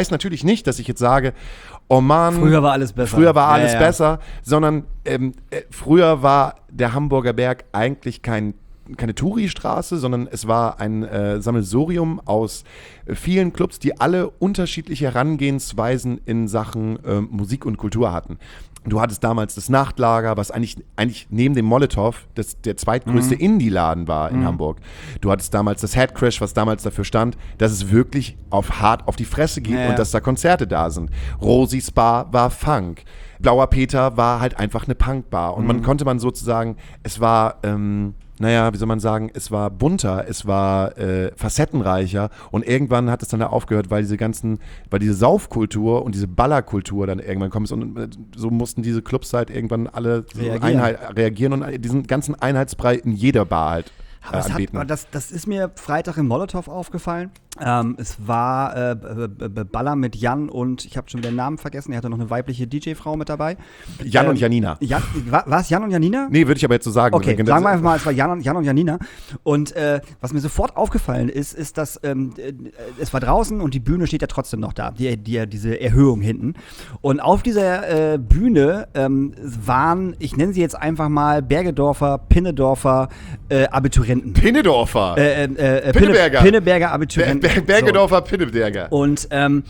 S4: nicht, dass ich jetzt sage, oh Mann,
S3: früher war alles besser.
S4: Besser, sondern früher war der Hamburger Berg eigentlich keine Touri-Straße, sondern es war ein Sammelsurium aus vielen Clubs, die alle unterschiedliche Herangehensweisen in Sachen Musik und Kultur hatten. Du hattest damals das Nachtlager, was eigentlich neben dem Molotow der zweitgrößte Indie-Laden war in Hamburg. Du hattest damals das Headcrash, was damals dafür stand, dass es wirklich hart auf die Fresse geht und dass da Konzerte da sind. Rosys Bar war Funk. Blauer Peter war halt einfach eine Punkbar. Und man sozusagen, es war wie soll man sagen, es war bunter, es war facettenreicher und irgendwann hat es dann aufgehört, weil diese Saufkultur und diese Ballerkultur dann irgendwann kommt und so mussten diese Clubs halt irgendwann alle reagieren und diesen ganzen Einheitsbrei in jeder Bar halt anbieten.
S3: Das ist mir Freitag im Molotow aufgefallen. Es war Baller mit Jan und ich habe schon wieder den Namen vergessen, er hatte noch eine weibliche DJ-Frau mit dabei.
S4: Jan und Janina.
S3: War es Jan und Janina?
S4: Nee, würde ich aber jetzt so sagen.
S3: Okay, sagen wir einfach mal, es war Jan und Janina. Und was mir sofort aufgefallen ist, dass es war draußen und die Bühne steht ja trotzdem noch da, diese Erhöhung hinten. Und auf dieser Bühne waren, ich nenne sie jetzt einfach mal Bergedorfer, Pinnedorfer Abiturienten.
S4: Pinneberger.
S3: Pinneberger Abiturienten.
S4: Bergedorfer Pinneberger.
S3: Und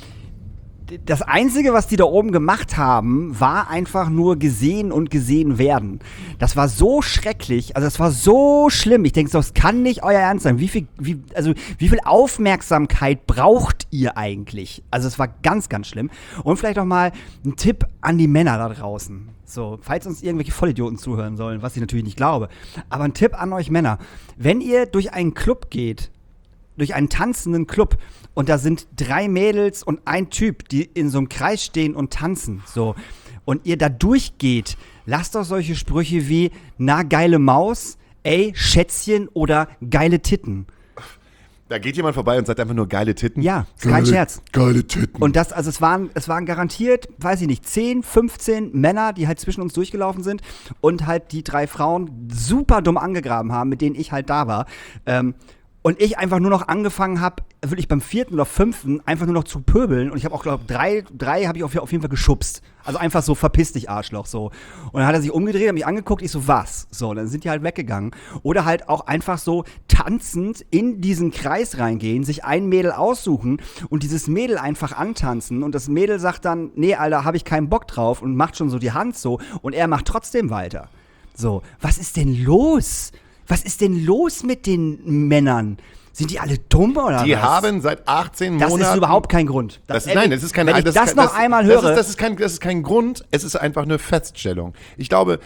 S3: das Einzige, was die da oben gemacht haben, war einfach nur gesehen und gesehen werden. Das war so schrecklich, also das war so schlimm. Ich denke, das kann nicht euer Ernst sein. Wie viel Aufmerksamkeit braucht ihr eigentlich? Also es war ganz, ganz schlimm. Und vielleicht noch mal ein Tipp an die Männer da draußen. So, falls uns irgendwelche Vollidioten zuhören sollen, was ich natürlich nicht glaube. Aber ein Tipp an euch Männer. Wenn ihr durch einen Club geht, durch einen tanzenden Club und da sind 3 Mädels und ein Typ, die in so einem Kreis stehen und tanzen, so, und ihr da durchgeht, lasst doch solche Sprüche wie, na, geile Maus, ey, Schätzchen oder geile Titten.
S4: Da geht jemand vorbei und sagt einfach nur geile Titten.
S3: Ja, ist kein Scherz.
S4: Geile Titten.
S3: Und es waren garantiert, weiß ich nicht, 10, 15 Männer, die halt zwischen uns durchgelaufen sind und halt die 3 Frauen super dumm angegraben haben, mit denen ich halt da war. Und ich einfach nur noch angefangen habe, wirklich beim 4. oder 5. einfach nur noch zu pöbeln. Und ich habe auch, glaube ich, 3 habe ich auf jeden Fall geschubst. Also einfach so, verpiss dich, Arschloch, so. Und dann hat er sich umgedreht, hat mich angeguckt, ich so, was? So, dann sind die halt weggegangen. Oder halt auch einfach so tanzend in diesen Kreis reingehen, sich ein Mädel aussuchen und dieses Mädel einfach antanzen. Und das Mädel sagt dann, nee, Alter, habe ich keinen Bock drauf und macht schon so die Hand so. Und er macht trotzdem weiter. So, was ist denn los? Was ist denn los mit den Männern? Sind die alle dumm oder was?
S4: Die haben seit 18 Monaten...
S3: Das ist überhaupt kein Grund.
S4: Das ist kein...
S3: Wenn ich das noch einmal höre...
S4: Das ist kein Grund, es ist einfach eine Feststellung. Ich glaube,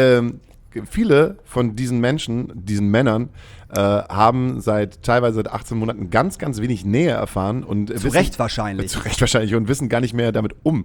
S4: viele von diesen Menschen, diesen Männern, haben teilweise seit 18 Monaten ganz, ganz wenig Nähe erfahren. Und
S3: Zu Recht wahrscheinlich.
S4: Zu Recht wahrscheinlich und wissen gar nicht mehr damit um.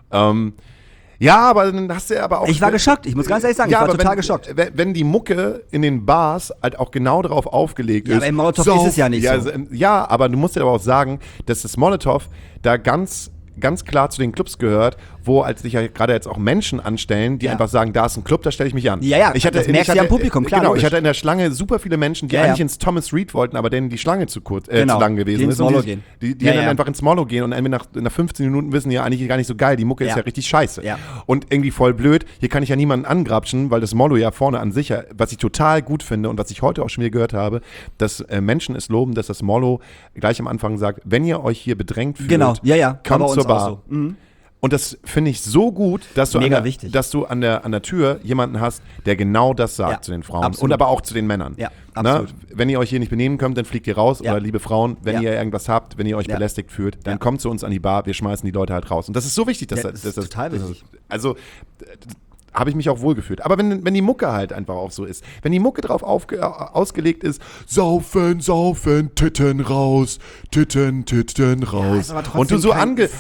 S4: Ja, aber dann hast du ja aber auch...
S3: Ich war geschockt, ich muss ganz ehrlich sagen, ich war total geschockt.
S4: Wenn die Mucke in den Bars halt auch genau darauf aufgelegt ist...
S3: Ja, aber im Molotow ist es ja nicht so.
S4: Ja, aber du musst dir aber auch sagen, dass das Molotow da ganz klar zu den Clubs gehört, wo sich ja gerade jetzt auch Menschen anstellen, die einfach sagen, da ist ein Club, da stelle ich mich an.
S3: Ja, das merkst du ja am Publikum, klar.
S4: Genau, ich hatte in der Schlange super viele Menschen, die eigentlich ins Thomas Reed wollten, aber denen die Schlange zu lang gewesen ist. Die dann einfach ins Molo gehen und nach 15 Minuten wissen, ja, eigentlich gar nicht so geil, die Mucke ist ja richtig scheiße. Ja. Und irgendwie voll blöd, hier kann ich ja niemanden angrapschen, weil das Molo ja vorne an sich, was ich total gut finde und was ich heute auch schon wieder gehört habe, dass Menschen es loben, dass das Molo gleich am Anfang sagt, wenn ihr euch hier bedrängt fühlt, kommt zur Bar. So. Mhm. Und das finde ich so gut, dass du, an der Tür jemanden hast, der genau das sagt zu den Frauen. Absolut. Und aber auch zu den Männern. Ja, absolut. Wenn ihr euch hier nicht benehmen könnt, dann fliegt ihr raus. Oder liebe Frauen, wenn ihr irgendwas habt, wenn ihr euch belästigt fühlt, dann kommt zu uns an die Bar, wir schmeißen die Leute halt raus. Und das ist so wichtig. Das ist total wichtig. Also habe ich mich auch wohlgefühlt. Aber wenn die Mucke halt einfach auch so ist, wenn die Mucke drauf ausgelegt ist, saufen, Titten raus, Titten raus. Ja, und du so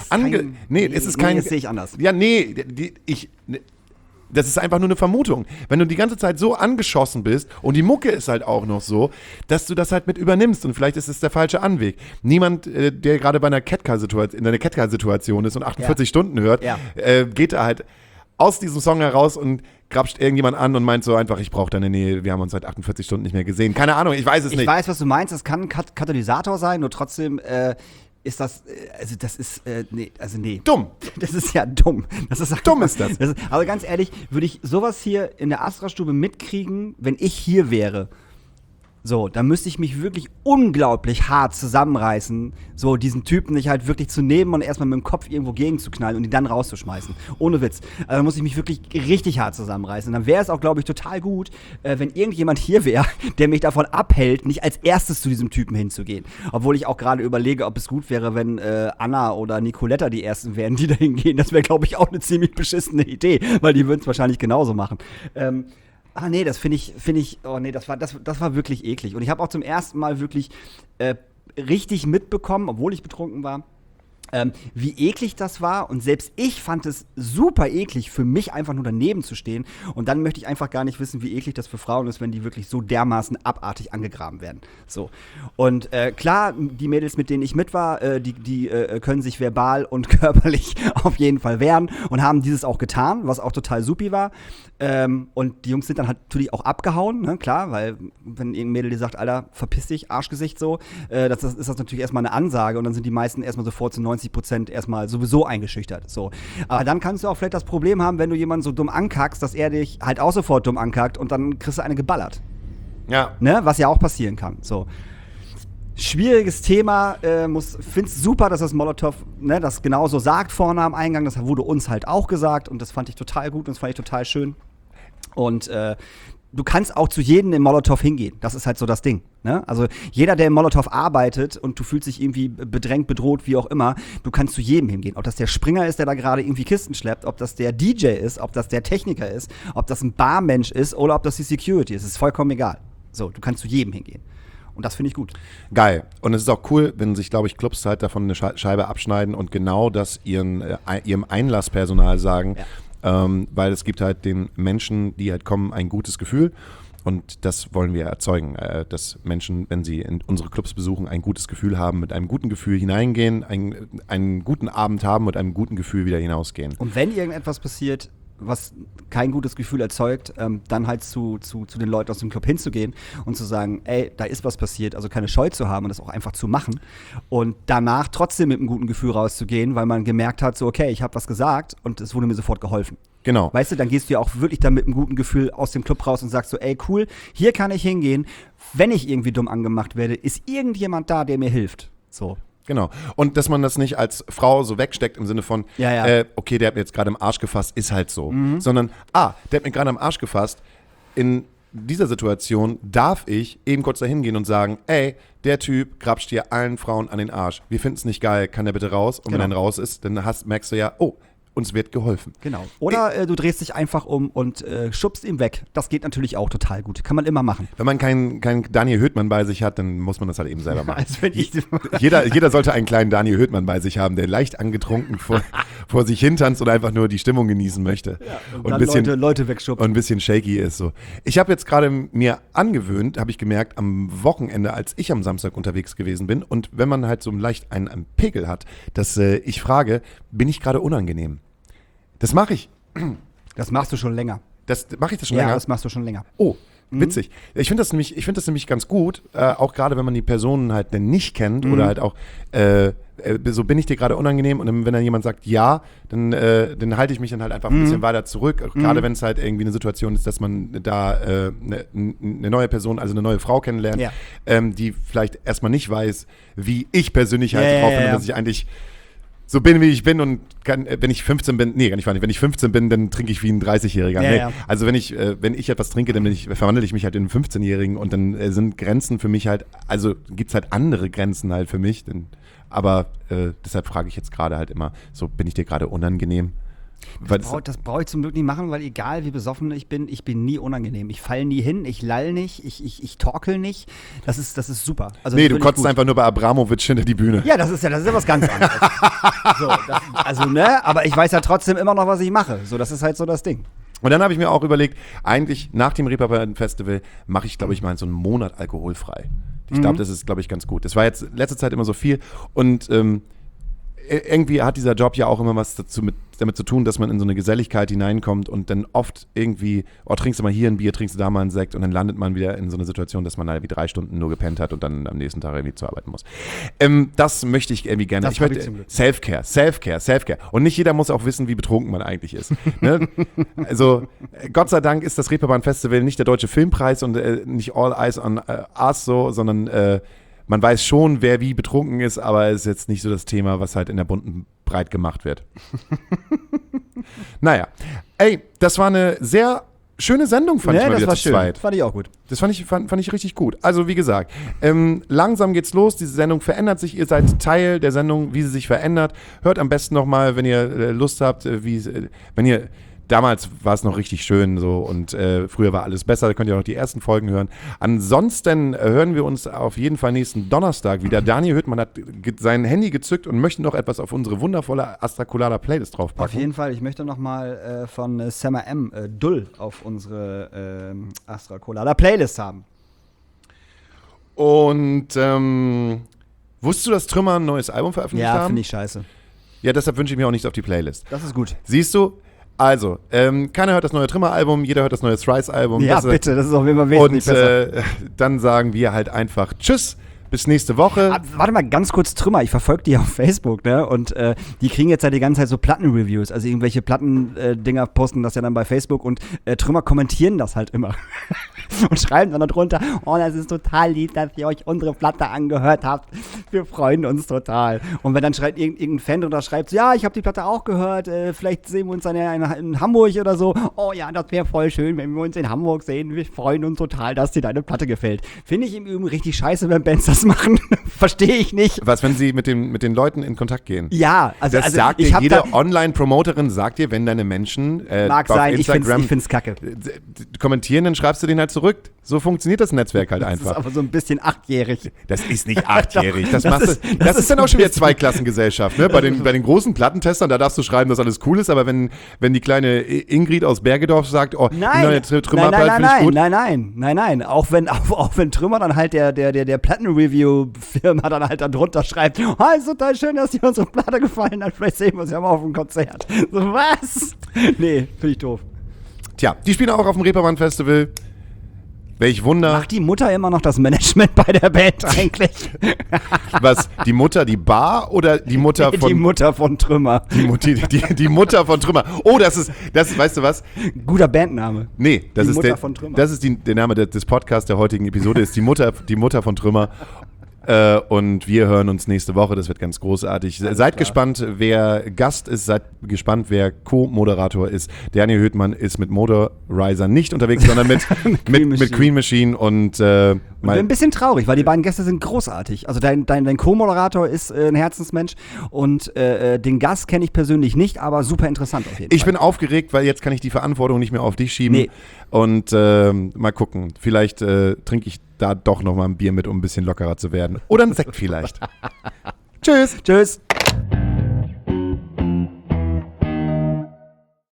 S4: das
S3: sehe ich anders.
S4: Ja, das ist einfach nur eine Vermutung. Wenn du die ganze Zeit so angeschossen bist und die Mucke ist halt auch noch so, dass du das halt mit übernimmst und vielleicht ist es der falsche Anweg. Niemand, der gerade bei einer Catcar-Situation ist und 48 Stunden hört, geht da halt aus diesem Song heraus und grapscht irgendjemand an und meint so einfach, ich brauche deine Nähe, wir haben uns seit 48 Stunden nicht mehr gesehen. Keine Ahnung, ich weiß es nicht.
S3: Ich weiß, was du meinst, das kann ein Katalysator sein, nur trotzdem ist das, nee.
S4: Dumm.
S3: Das ist ja dumm.
S4: Dumm ist das.
S3: Aber ganz ehrlich, würde ich sowas hier in der Astra-Stube mitkriegen, wenn ich hier wäre? So, dann müsste ich mich wirklich unglaublich hart zusammenreißen, so diesen Typen nicht halt wirklich zu nehmen und erstmal mit dem Kopf irgendwo gegenzuknallen und ihn dann rauszuschmeißen. Ohne Witz. Also da muss ich mich wirklich richtig hart zusammenreißen. Dann wäre es auch, glaube ich, total gut, wenn irgendjemand hier wäre, der mich davon abhält, nicht als erstes zu diesem Typen hinzugehen. Obwohl ich auch gerade überlege, ob es gut wäre, wenn Anna oder Nicoletta die Ersten wären, die da hingehen. Das wäre, glaube ich, auch eine ziemlich beschissene Idee, weil die würden es wahrscheinlich genauso machen. Nee, das finde ich, das war wirklich eklig. Und ich habe auch zum ersten Mal wirklich richtig mitbekommen, obwohl ich betrunken war, wie eklig das war. Und selbst ich fand es super eklig, für mich einfach nur daneben zu stehen. Und dann möchte ich einfach gar nicht wissen, wie eklig das für Frauen ist, wenn die wirklich so dermaßen abartig angegraben werden. So. Und klar, die Mädels, mit denen ich mit war, die können sich verbal und körperlich auf jeden Fall wehren und haben dieses auch getan, was auch total supi war. Und die Jungs sind dann halt natürlich auch abgehauen, ne? Klar, weil wenn irgendein Mädel dir sagt, Alter, verpiss dich, Arschgesicht so, ist das natürlich erstmal eine Ansage und dann sind die meisten erstmal sofort zu 90% erstmal sowieso eingeschüchtert. So. Aber dann kannst du auch vielleicht das Problem haben, wenn du jemanden so dumm ankackst, dass er dich halt auch sofort dumm ankackt und dann kriegst du eine geballert.
S4: Ja.
S3: Ne? Was ja auch passieren kann. So. Schwieriges Thema, find's super, dass das Molotow das genauso sagt vorne am Eingang. Das wurde uns halt auch gesagt und das fand ich total gut und das fand ich total schön. Und du kannst auch zu jedem im Molotow hingehen. Das ist halt so das Ding. Ne? Also jeder, der im Molotow arbeitet und du fühlst dich irgendwie bedrängt, bedroht, wie auch immer, du kannst zu jedem hingehen. Ob das der Springer ist, der da gerade irgendwie Kisten schleppt, ob das der DJ ist, ob das der Techniker ist, ob das ein Barmensch ist oder ob das die Security ist. Es ist vollkommen egal. So, du kannst zu jedem hingehen. Und das finde ich gut.
S4: Geil. Und es ist auch cool, wenn sich, glaube ich, Clubs halt davon eine Scheibe abschneiden und genau das ihrem Einlasspersonal sagen. Ja. Weil es gibt halt den Menschen, die halt kommen, ein gutes Gefühl und das wollen wir erzeugen, dass Menschen, wenn sie in unsere Clubs besuchen, ein gutes Gefühl haben, mit einem guten Gefühl hineingehen, einen guten Abend haben, mit einem guten Gefühl wieder hinausgehen.
S3: Und wenn irgendetwas passiert, was kein gutes Gefühl erzeugt, dann halt zu den Leuten aus dem Club hinzugehen und zu sagen, ey, da ist was passiert, also keine Scheu zu haben und das auch einfach zu machen und danach trotzdem mit einem guten Gefühl rauszugehen, weil man gemerkt hat, so okay, ich habe was gesagt und es wurde mir sofort geholfen.
S4: Genau.
S3: Weißt du, dann gehst du ja auch wirklich dann mit einem guten Gefühl aus dem Club raus und sagst so, ey, cool, hier kann ich hingehen, wenn ich irgendwie dumm angemacht werde, ist irgendjemand da, der mir hilft. So.
S4: Genau. Und dass man das nicht als Frau so wegsteckt im Sinne von, okay, der hat mir jetzt gerade im Arsch gefasst, ist halt so. Sondern, der hat mir gerade am Arsch gefasst. In dieser Situation darf ich eben kurz dahin gehen und sagen, ey, der Typ grapscht dir allen Frauen an den Arsch. Wir finden es nicht geil, kann der bitte raus? Und wenn er raus ist, dann merkst du ja, oh, uns wird geholfen.
S3: Genau. Oder du drehst dich einfach um und schubst ihn weg. Das geht natürlich auch total gut. Kann man immer machen.
S4: Wenn man keinen Daniel Höhtmann bei sich hat, dann muss man das halt eben selber machen.
S3: Also wenn
S4: jeder sollte einen kleinen Daniel Höhtmann bei sich haben, der leicht angetrunken vor sich hintanzt oder einfach nur die Stimmung genießen möchte.
S3: Ja, und ein bisschen, Leute wegschubst.
S4: Und ein bisschen shaky ist so. Ich habe jetzt gerade mir angewöhnt, habe ich gemerkt, am Wochenende, als ich am Samstag unterwegs gewesen bin und wenn man halt so leicht einen Pickel hat, dass ich frage, bin ich gerade unangenehm? Das mache ich.
S3: Das machst du schon länger.
S4: Mache ich das schon länger?
S3: Ja, das machst du schon länger.
S4: Oh, witzig. Ich finde das nämlich ganz gut, auch gerade wenn man die Personen halt denn nicht kennt oder halt auch, so bin ich dir gerade unangenehm und wenn dann jemand sagt ja, dann halte ich mich dann halt einfach ein bisschen weiter zurück. Gerade wenn es halt irgendwie eine Situation ist, dass man da eine neue Person, also eine neue Frau kennenlernt, die vielleicht erstmal nicht weiß, wie ich persönlich halt drauf bin, dass ich eigentlich so bin, wie ich bin und wenn ich 15 bin, wenn ich 15 bin, dann trinke ich wie ein 30-Jähriger. Ja. Also wenn ich etwas trinke, dann verwandle ich mich halt in einen 15-Jährigen und dann sind Grenzen für mich halt, also gibt es halt andere Grenzen halt für mich, aber deshalb frage ich jetzt gerade halt immer, so bin ich dir gerade unangenehm?
S3: Das brauche ich zum Glück nicht machen, weil egal wie besoffen ich bin nie unangenehm. Ich falle nie hin, ich lall nicht, ich torkel nicht. Das ist super. Also
S4: nee, du kotzt einfach nur bei Abramowitsch hinter die Bühne.
S3: Ja, das ist ja was ganz anderes. Aber ich weiß ja trotzdem immer noch, was ich mache. So, das ist halt so das Ding.
S4: Und dann habe ich mir auch überlegt, eigentlich nach dem Reeperbahn Festival mache ich, glaube ich, mal so einen Monat alkoholfrei. Ich glaube, das ist, glaube ich, ganz gut. Das war jetzt letzte Zeit immer so viel und irgendwie hat dieser Job ja auch immer was damit zu tun, dass man in so eine Geselligkeit hineinkommt und dann oft irgendwie, trinkst du mal hier ein Bier, trinkst du da mal einen Sekt und dann landet man wieder in so einer Situation, dass man halt wie 3 Stunden nur gepennt hat und dann am nächsten Tag irgendwie zur Arbeit muss. Das möchte ich irgendwie gerne. Ich möchte Self-Care. Und nicht jeder muss auch wissen, wie betrunken man eigentlich ist. Ne? Also Gott sei Dank ist das Reeperbahn Festival nicht der Deutsche Filmpreis und nicht All Eyes on Us so, sondern man weiß schon, wer wie betrunken ist, aber es ist jetzt nicht so das Thema, was halt in der bunten breit gemacht wird. Naja, das war eine sehr schöne Sendung, fand ich mal wieder zu zweit.
S3: Fand ich auch gut.
S4: Das fand ich richtig gut. Also wie gesagt, langsam geht's los, diese Sendung verändert sich, ihr seid Teil der Sendung, wie sie sich verändert. Hört am besten nochmal, wenn ihr Lust habt, damals war es noch richtig schön so und früher war alles besser, da könnt ihr auch noch die ersten Folgen hören. Ansonsten hören wir uns auf jeden Fall nächsten Donnerstag wieder. Daniel Hüttmann hat sein Handy gezückt und möchte noch etwas auf unsere wundervolle Astra Colada Playlist draufpacken.
S3: Auf jeden Fall, ich möchte noch mal von Summer M Dull auf unsere Astra Colada Playlist haben.
S4: Und wusstest du, dass Trümmer ein neues Album veröffentlicht haben?
S3: Ja, finde ich scheiße.
S4: Ja, deshalb wünsche ich mir auch nichts auf die Playlist.
S3: Das ist gut.
S4: Siehst du? Also, keiner hört das neue Trümmer-Album, jeder hört das neue Thrice-Album.
S3: Ja, bitte, das ist auf jeden Fall wesentlich besser.
S4: Und dann sagen wir halt einfach Tschüss, bis nächste Woche.
S3: Warte mal, ganz kurz Trümmer, ich verfolge die auf Facebook, ne? Und die kriegen jetzt halt die ganze Zeit so Platten-Reviews, also irgendwelche Platten-Dinger posten das ja dann bei Facebook und Trümmer kommentieren das halt immer. Und schreiben dann darunter, das ist total lieb, dass ihr euch unsere Platte angehört habt. Wir freuen uns total. Und wenn dann schreibt irgendein Fan drunter schreibt, ja, ich habe die Platte auch gehört, vielleicht sehen wir uns dann in Hamburg oder so. Oh ja, das wäre voll schön, wenn wir uns in Hamburg sehen. Wir freuen uns total, dass dir deine Platte gefällt. Finde ich im Übrigen richtig scheiße, wenn Bands das machen. Verstehe ich nicht.
S4: Was, wenn sie mit den Leuten in Kontakt gehen?
S3: Ja,
S4: das sagt dir jede Online-Promoterin, sagt dir, wenn deine Menschen
S3: mag
S4: auf
S3: sein,
S4: Instagram
S3: ich find's kacke.
S4: Kommentieren, dann schreibst du denen halt zurück. So funktioniert das Netzwerk halt einfach.
S3: Das ist aber so ein bisschen 8-jährig.
S4: Das ist nicht 8-jährig. Das ist dann auch schon wieder Zweiklassengesellschaft. Ne? Bei den großen Plattentestern, da darfst du schreiben, dass alles cool ist, aber wenn die kleine Ingrid aus Bergedorf sagt, die neue Trümmerplatte finde ich gut.
S3: Nein. Auch wenn Trümmer dann halt der Platten-Review-Firma dann halt dann drunter schreibt, ist total schön, dass dir unsere Platte gefallen hat, vielleicht sehen wir uns ja mal auf dem Konzert. So, was? Nee, finde ich doof.
S4: Tja, die spielen auch auf dem Reeperbahn Festival. Welch Wunder.
S3: Macht die Mutter immer noch das Management bei der Band eigentlich?
S4: Was, die Mutter, die Bar oder die Mutter von...
S3: Die Mutter von Trümmer.
S4: Die Mutter von Trümmer. Oh, das ist, weißt du was?
S3: Guter Bandname.
S4: Nee, das
S3: die
S4: ist
S3: Mutter von Trümmer.
S4: Das ist der Name des Podcasts der heutigen Episode, ist die Mutter von Trümmer. Und wir hören uns nächste Woche, das wird ganz großartig. Seid gespannt, wer Gast ist, seid gespannt, wer Co-Moderator ist. Daniel Hüttmann ist mit Motorizer nicht unterwegs, sondern mit Queen Machine und
S3: bin ein bisschen traurig, weil die beiden Gäste sind großartig. Also dein Co-Moderator ist ein Herzensmensch und den Gast kenne ich persönlich nicht, aber super interessant auf jeden Fall.
S4: Ich bin aufgeregt, weil jetzt kann ich die Verantwortung nicht mehr auf dich schieben.
S3: Nee.
S4: Und mal gucken, vielleicht trinke ich da doch noch mal ein Bier mit, um ein bisschen lockerer zu werden. Oder ein Sekt vielleicht. Tschüss.
S3: Tschüss.